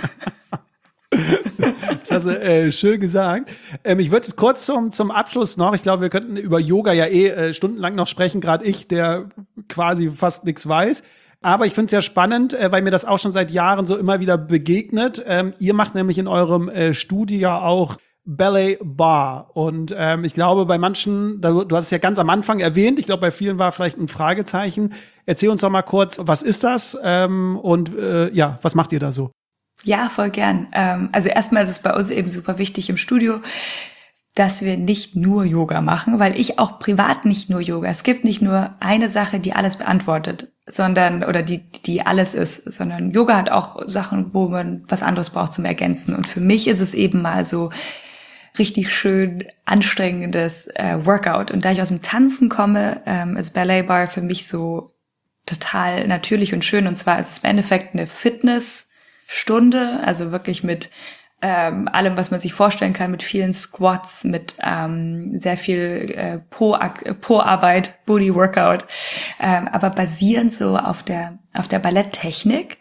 Das hast du schön gesagt. Ich würde kurz zum Abschluss noch, ich glaube, wir könnten über Yoga ja stundenlang noch sprechen, gerade ich, der quasi fast nichts weiß. Aber ich finde es ja spannend, weil mir das auch schon seit Jahren so immer wieder begegnet. Ihr macht nämlich in eurem Studio ja auch Ballet Bar. Und ich glaube, bei manchen, du hast es ja ganz am Anfang erwähnt, ich glaube, bei vielen war vielleicht ein Fragezeichen. Erzähl uns doch mal kurz, was ist das und ja, was macht ihr da so? Ja, voll gern. Also erstmal ist es bei uns eben super wichtig im Studio, dass wir nicht nur Yoga machen, weil ich auch privat nicht nur Yoga. Es gibt nicht nur eine Sache, die alles beantwortet, sondern, oder die alles ist, sondern Yoga hat auch Sachen, wo man was anderes braucht zum Ergänzen. Und für mich ist es eben mal so richtig schön anstrengendes Workout. Und da ich aus dem Tanzen komme, ist Ballet Bar für mich so total natürlich und schön. Und zwar ist es im Endeffekt eine Fitnessstunde, also wirklich mit allem, was man sich vorstellen kann, mit vielen Squats, mit sehr viel Po-Arbeit, Booty-Workout, aber basierend so auf der Balletttechnik,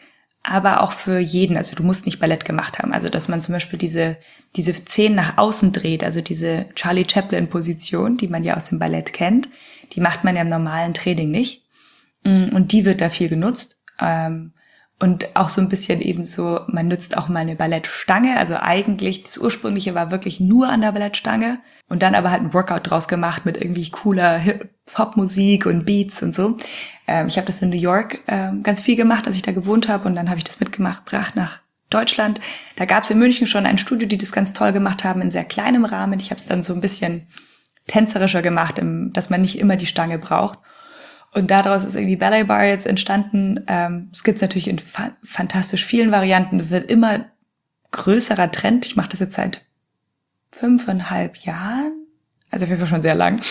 aber auch für jeden. Also du musst nicht Ballett gemacht haben. Also dass man zum Beispiel diese Szenen nach außen dreht, also diese Charlie Chaplin-Position, die man ja aus dem Ballett kennt, die macht man ja im normalen Training nicht. Und die wird da viel genutzt. Und auch so ein bisschen eben so, man nutzt auch mal eine Ballettstange. Also eigentlich, das Ursprüngliche war wirklich nur an der Ballettstange. Und dann aber halt ein Workout draus gemacht mit irgendwie cooler Hip-Hop-Musik und Beats und so. Ich habe das in New York ganz viel gemacht, als ich da gewohnt habe. Und dann habe ich das mitgebracht nach Deutschland. Da gab es in München schon ein Studio, die das ganz toll gemacht haben, in sehr kleinem Rahmen. Ich habe es dann so ein bisschen tänzerischer gemacht, dass man nicht immer die Stange braucht. Und daraus ist irgendwie Ballet Bar jetzt entstanden. Es gibt es natürlich in fantastisch vielen Varianten. Es wird immer größerer Trend. Ich mache das jetzt seit 5,5 Jahren. Also auf jeden Fall schon sehr lang.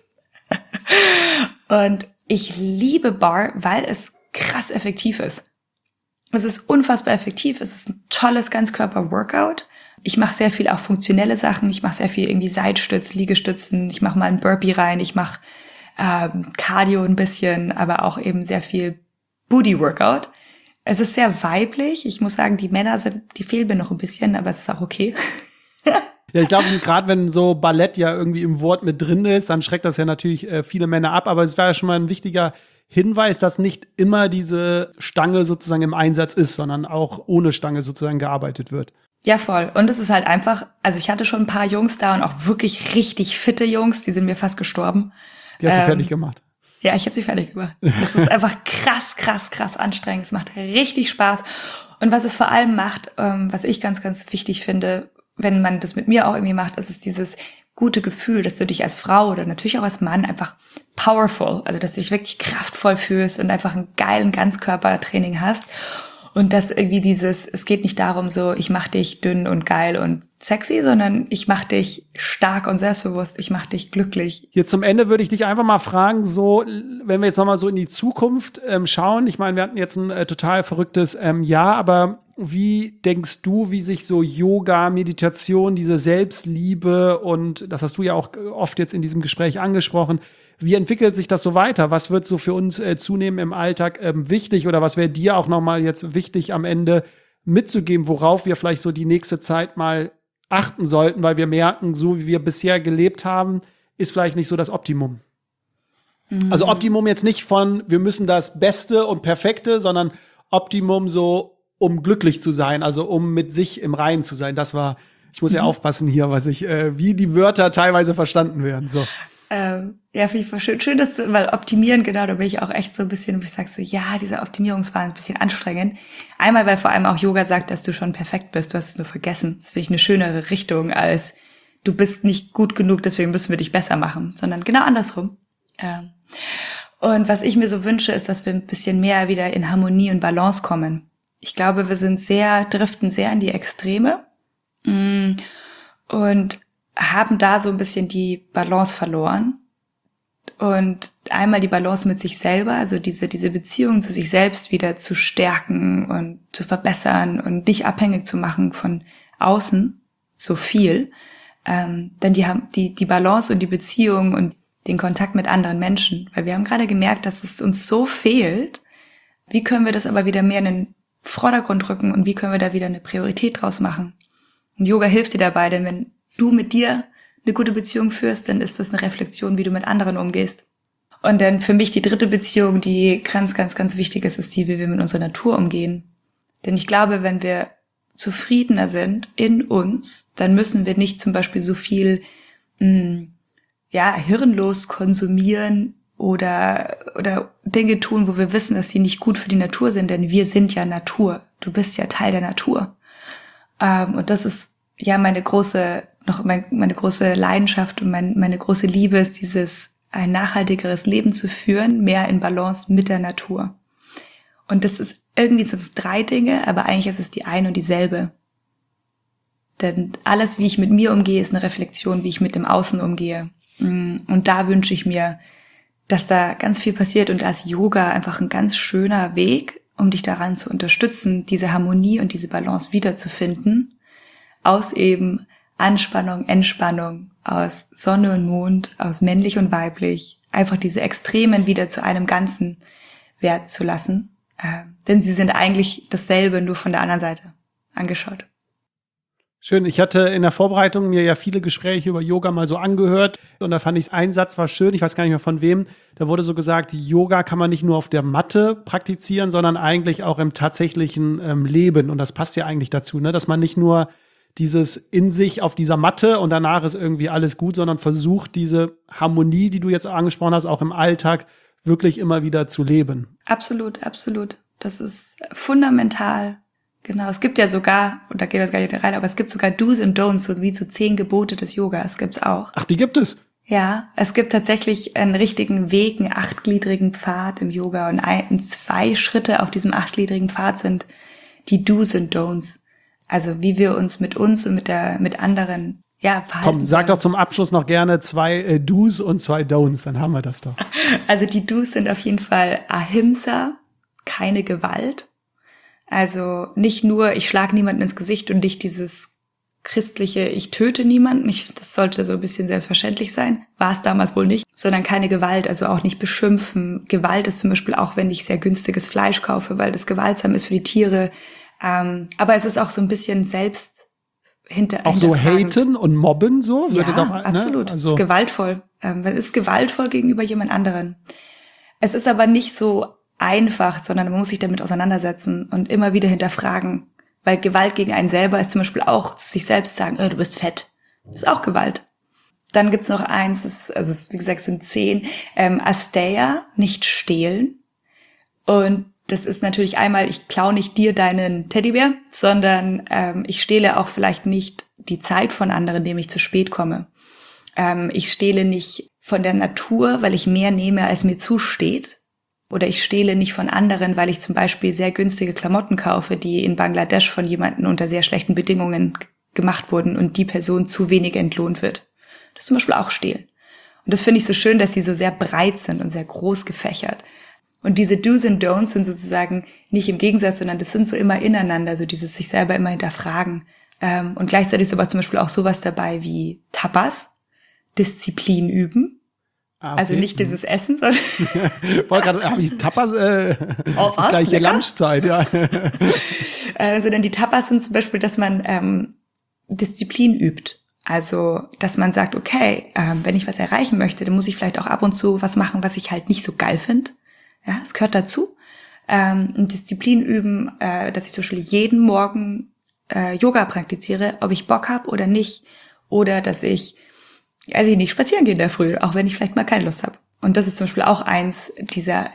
Und ich liebe Bar, weil es krass effektiv ist. Es ist unfassbar effektiv. Es ist ein tolles Ganzkörper-Workout. Ich mache sehr viel auch funktionelle Sachen. Ich mache sehr viel irgendwie Seitstütz, Liegestützen. Ich mache mal einen Burpee rein. Ich mache Cardio ein bisschen, aber auch eben sehr viel Booty-Workout. Es ist sehr weiblich. Ich muss sagen, die Männer die fehlen mir noch ein bisschen, aber es ist auch okay. Ja, ich glaube, gerade wenn so Ballett ja irgendwie im Wort mit drin ist, dann schreckt das ja natürlich viele Männer ab. Aber es war ja schon mal ein wichtiger Hinweis, dass nicht immer diese Stange sozusagen im Einsatz ist, sondern auch ohne Stange sozusagen gearbeitet wird. Ja, voll. Und es ist halt einfach, also ich hatte schon ein paar Jungs da und auch wirklich richtig fitte Jungs, die sind mir fast gestorben. Die hast du fertig gemacht. Ja, ich habe sie fertig gemacht. Das ist einfach krass anstrengend. Es macht richtig Spaß. Und was es vor allem macht, was ich ganz wichtig finde, wenn man das mit mir auch irgendwie macht, ist es dieses gute Gefühl, dass du dich als Frau oder natürlich auch als Mann einfach powerful, also dass du dich wirklich kraftvoll fühlst und einfach einen geilen Ganzkörpertraining hast. Und dass irgendwie es geht nicht darum so, ich mach dich dünn und geil und sexy, sondern ich mach dich stark und selbstbewusst, ich mach dich glücklich. Hier zum Ende würde ich dich einfach mal fragen, so, wenn wir jetzt nochmal so in die Zukunft schauen, ich meine, wir hatten jetzt ein total verrücktes Jahr, aber wie denkst du, wie sich so Yoga, Meditation, diese Selbstliebe und das hast du ja auch oft jetzt in diesem Gespräch angesprochen, wie entwickelt sich das so weiter? Was wird so für uns zunehmend im Alltag wichtig oder was wäre dir auch nochmal jetzt wichtig am Ende mitzugeben, worauf wir vielleicht so die nächste Zeit mal achten sollten, weil wir merken, so wie wir bisher gelebt haben, ist vielleicht nicht so das Optimum. Mhm. Also Optimum jetzt nicht von, wir müssen das Beste und Perfekte, sondern Optimum so, um glücklich zu sein, also um mit sich im Reinen zu sein. Das war, ich muss ja aufpassen hier, wie die Wörter teilweise verstanden werden, so. Ja, finde ich voll schön. Schön, dass du, weil optimieren, genau, da bin ich auch echt so ein bisschen, wo ich sage so, ja, dieser Optimierungswahn ist ein bisschen anstrengend. Einmal, weil vor allem auch Yoga sagt, dass du schon perfekt bist, du hast es nur vergessen. Das finde ich eine schönere Richtung als, du bist nicht gut genug, deswegen müssen wir dich besser machen, sondern genau andersrum. Und was ich mir so wünsche, ist, dass wir ein bisschen mehr wieder in Harmonie und Balance kommen. Ich glaube, wir driften sehr in die Extreme und haben da so ein bisschen die Balance verloren. Und einmal die Balance mit sich selber, also diese Beziehung zu sich selbst wieder zu stärken und zu verbessern und nicht abhängig zu machen von außen so viel. Denn die Balance und die Beziehung und den Kontakt mit anderen Menschen. Weil wir haben gerade gemerkt, dass es uns so fehlt. Wie können wir das aber wieder mehr in den Vordergrund rücken und wie können wir da wieder eine Priorität draus machen? Und Yoga hilft dir dabei, denn wenn du mit dir eine gute Beziehung führst, dann ist das eine Reflexion, wie du mit anderen umgehst. Und dann für mich die dritte Beziehung, die ganz wichtig ist die, wie wir mit unserer Natur umgehen. Denn ich glaube, wenn wir zufriedener sind in uns, dann müssen wir nicht zum Beispiel so viel hirnlos konsumieren oder Dinge tun, wo wir wissen, dass sie nicht gut für die Natur sind, denn wir sind ja Natur. Du bist ja Teil der Natur. Und das ist ja meine große Leidenschaft und meine große Liebe ist ein nachhaltigeres Leben zu führen, mehr in Balance mit der Natur. Und das ist irgendwie sind es 3 Dinge, aber eigentlich ist es die eine und dieselbe. Denn alles, wie ich mit mir umgehe, ist eine Reflexion, wie ich mit dem Außen umgehe. Und da wünsche ich mir, dass da ganz viel passiert und da ist Yoga einfach ein ganz schöner Weg, um dich daran zu unterstützen, diese Harmonie und diese Balance wiederzufinden, aus eben Anspannung, Entspannung, aus Sonne und Mond, aus männlich und weiblich, einfach diese Extremen wieder zu einem Ganzen werden zu lassen. Denn sie sind eigentlich dasselbe, nur von der anderen Seite angeschaut. Schön, ich hatte in der Vorbereitung mir ja viele Gespräche über Yoga mal so angehört und da fand ich, ein Satz war schön, ich weiß gar nicht mehr von wem, da wurde so gesagt, Yoga kann man nicht nur auf der Matte praktizieren, sondern eigentlich auch im tatsächlichen Leben und das passt ja eigentlich dazu, ne? Dass man nicht nur dieses in sich auf dieser Matte und danach ist irgendwie alles gut, sondern versucht diese Harmonie, die du jetzt angesprochen hast, auch im Alltag wirklich immer wieder zu leben. Absolut, absolut. Das ist fundamental. Genau, es gibt ja sogar, und da gehen wir jetzt gar nicht rein, aber es gibt sogar Do's und Don'ts, so wie zu 10 Gebote des Yogas, gibt's auch. Ach, die gibt es? Ja, es gibt tatsächlich einen richtigen Weg, einen 8gliedrigen Pfad im Yoga und 2 Schritte auf diesem 8gliedrigen Pfad sind die Do's und Don'ts. Also wie wir uns und mit anderen verhalten. Komm, sag doch zum Abschluss noch gerne 2 Do's und 2 Don'ts, dann haben wir das doch. Also die Do's sind auf jeden Fall Ahimsa, keine Gewalt. Also nicht nur, ich schlage niemanden ins Gesicht und nicht dieses christliche, ich töte niemanden. Das sollte so ein bisschen selbstverständlich sein. War es damals wohl nicht. Sondern keine Gewalt, also auch nicht beschimpfen. Gewalt ist zum Beispiel auch, wenn ich sehr günstiges Fleisch kaufe, weil das gewaltsam ist für die Tiere. Aber es ist auch so ein bisschen selbst auch so haten und mobben so? Ja, würde doch, absolut. Ne? Also es ist gewaltvoll. Es ist gewaltvoll gegenüber jemand anderen. Es ist aber nicht so einfach, sondern man muss sich damit auseinandersetzen und immer wieder hinterfragen. Weil Gewalt gegen einen selber ist zum Beispiel auch zu sich selbst sagen, du bist fett. Das ist auch Gewalt. Dann gibt's noch eins, wie gesagt, es sind 10. Asteya, nicht stehlen. Und das ist natürlich einmal, ich klaue nicht dir deinen Teddybär, sondern ich stehle auch vielleicht nicht die Zeit von anderen, indem ich zu spät komme. Ich stehle nicht von der Natur, weil ich mehr nehme, als mir zusteht. Oder ich stehle nicht von anderen, weil ich zum Beispiel sehr günstige Klamotten kaufe, die in Bangladesch von jemandem unter sehr schlechten Bedingungen gemacht wurden und die Person zu wenig entlohnt wird. Das ist zum Beispiel auch Stehlen. Und das finde ich so schön, dass sie so sehr breit sind und sehr groß gefächert. Und diese Do's und Don'ts sind sozusagen nicht im Gegensatz, sondern das sind so immer ineinander, so dieses sich selber immer hinterfragen. Und gleichzeitig ist aber zum Beispiel auch sowas dabei wie Tapas, Disziplin üben. Okay. Also nicht dieses Essen, sondern habe ich Tapas, ist gleich hier Lunchzeit, ja. Sondern die Tapas sind zum Beispiel, dass man Disziplin übt. Also, dass man sagt, okay, wenn ich was erreichen möchte, dann muss ich vielleicht auch ab und zu was machen, was ich halt nicht so geil finde. Ja, es gehört dazu. Disziplin üben, dass ich zum Beispiel jeden Morgen Yoga praktiziere, ob ich Bock habe oder nicht. Oder dass ich spazieren gehen in der Früh, auch wenn ich vielleicht mal keine Lust habe. Und das ist zum Beispiel auch eins dieser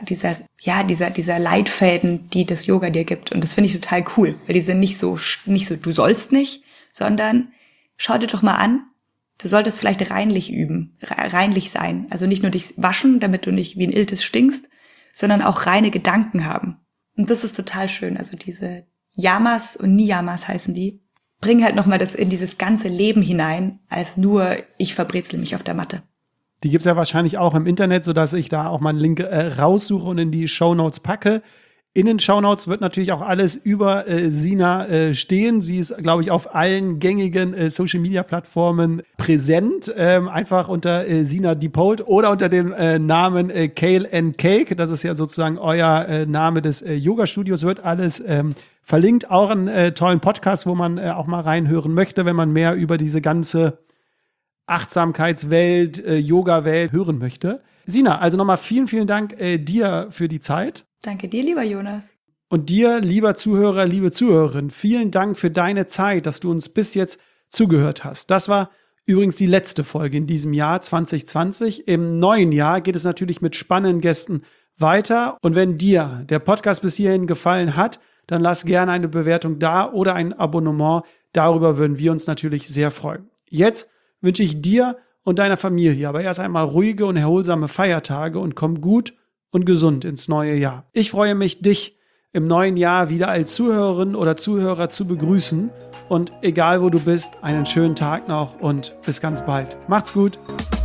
Leitfäden, die das Yoga dir gibt. Und das finde ich total cool, weil die sind nicht so, du sollst nicht, sondern schau dir doch mal an, du solltest vielleicht reinlich üben, reinlich sein. Also nicht nur dich waschen, damit du nicht wie ein Iltis stinkst, sondern auch reine Gedanken haben. Und das ist total schön. Also diese Yamas und Niyamas heißen die, bringen halt nochmal das in dieses ganze Leben hinein, als nur ich verbrezel mich auf der Matte. Die gibt's ja wahrscheinlich auch im Internet, sodass ich da auch mal einen Link raussuche und in die Shownotes packe. In den Shownotes wird natürlich auch alles über Sina stehen. Sie ist, glaube ich, auf allen gängigen Social-Media-Plattformen präsent. Einfach unter Sina Diepold oder unter dem Namen Kale and Cake. Das ist ja sozusagen euer Name des Yoga-Studios. Wird alles verlinkt. Auch einen tollen Podcast, wo man auch mal reinhören möchte, wenn man mehr über diese ganze Achtsamkeitswelt, Yoga-Welt hören möchte. Sina, also nochmal vielen, vielen Dank dir für die Zeit. Danke dir, lieber Jonas. Und dir, lieber Zuhörer, liebe Zuhörerin, vielen Dank für deine Zeit, dass du uns bis jetzt zugehört hast. Das war übrigens die letzte Folge in diesem Jahr 2020. Im neuen Jahr geht es natürlich mit spannenden Gästen weiter. Und wenn dir der Podcast bis hierhin gefallen hat, dann lass gerne eine Bewertung da oder ein Abonnement. Darüber würden wir uns natürlich sehr freuen. Jetzt wünsche ich dir und deiner Familie aber erst einmal ruhige und erholsame Feiertage und komm gut und gesund ins neue Jahr. Ich freue mich, dich im neuen Jahr wieder als Zuhörerin oder Zuhörer zu begrüßen. Und egal wo du bist, einen schönen Tag noch und bis ganz bald. Macht's gut!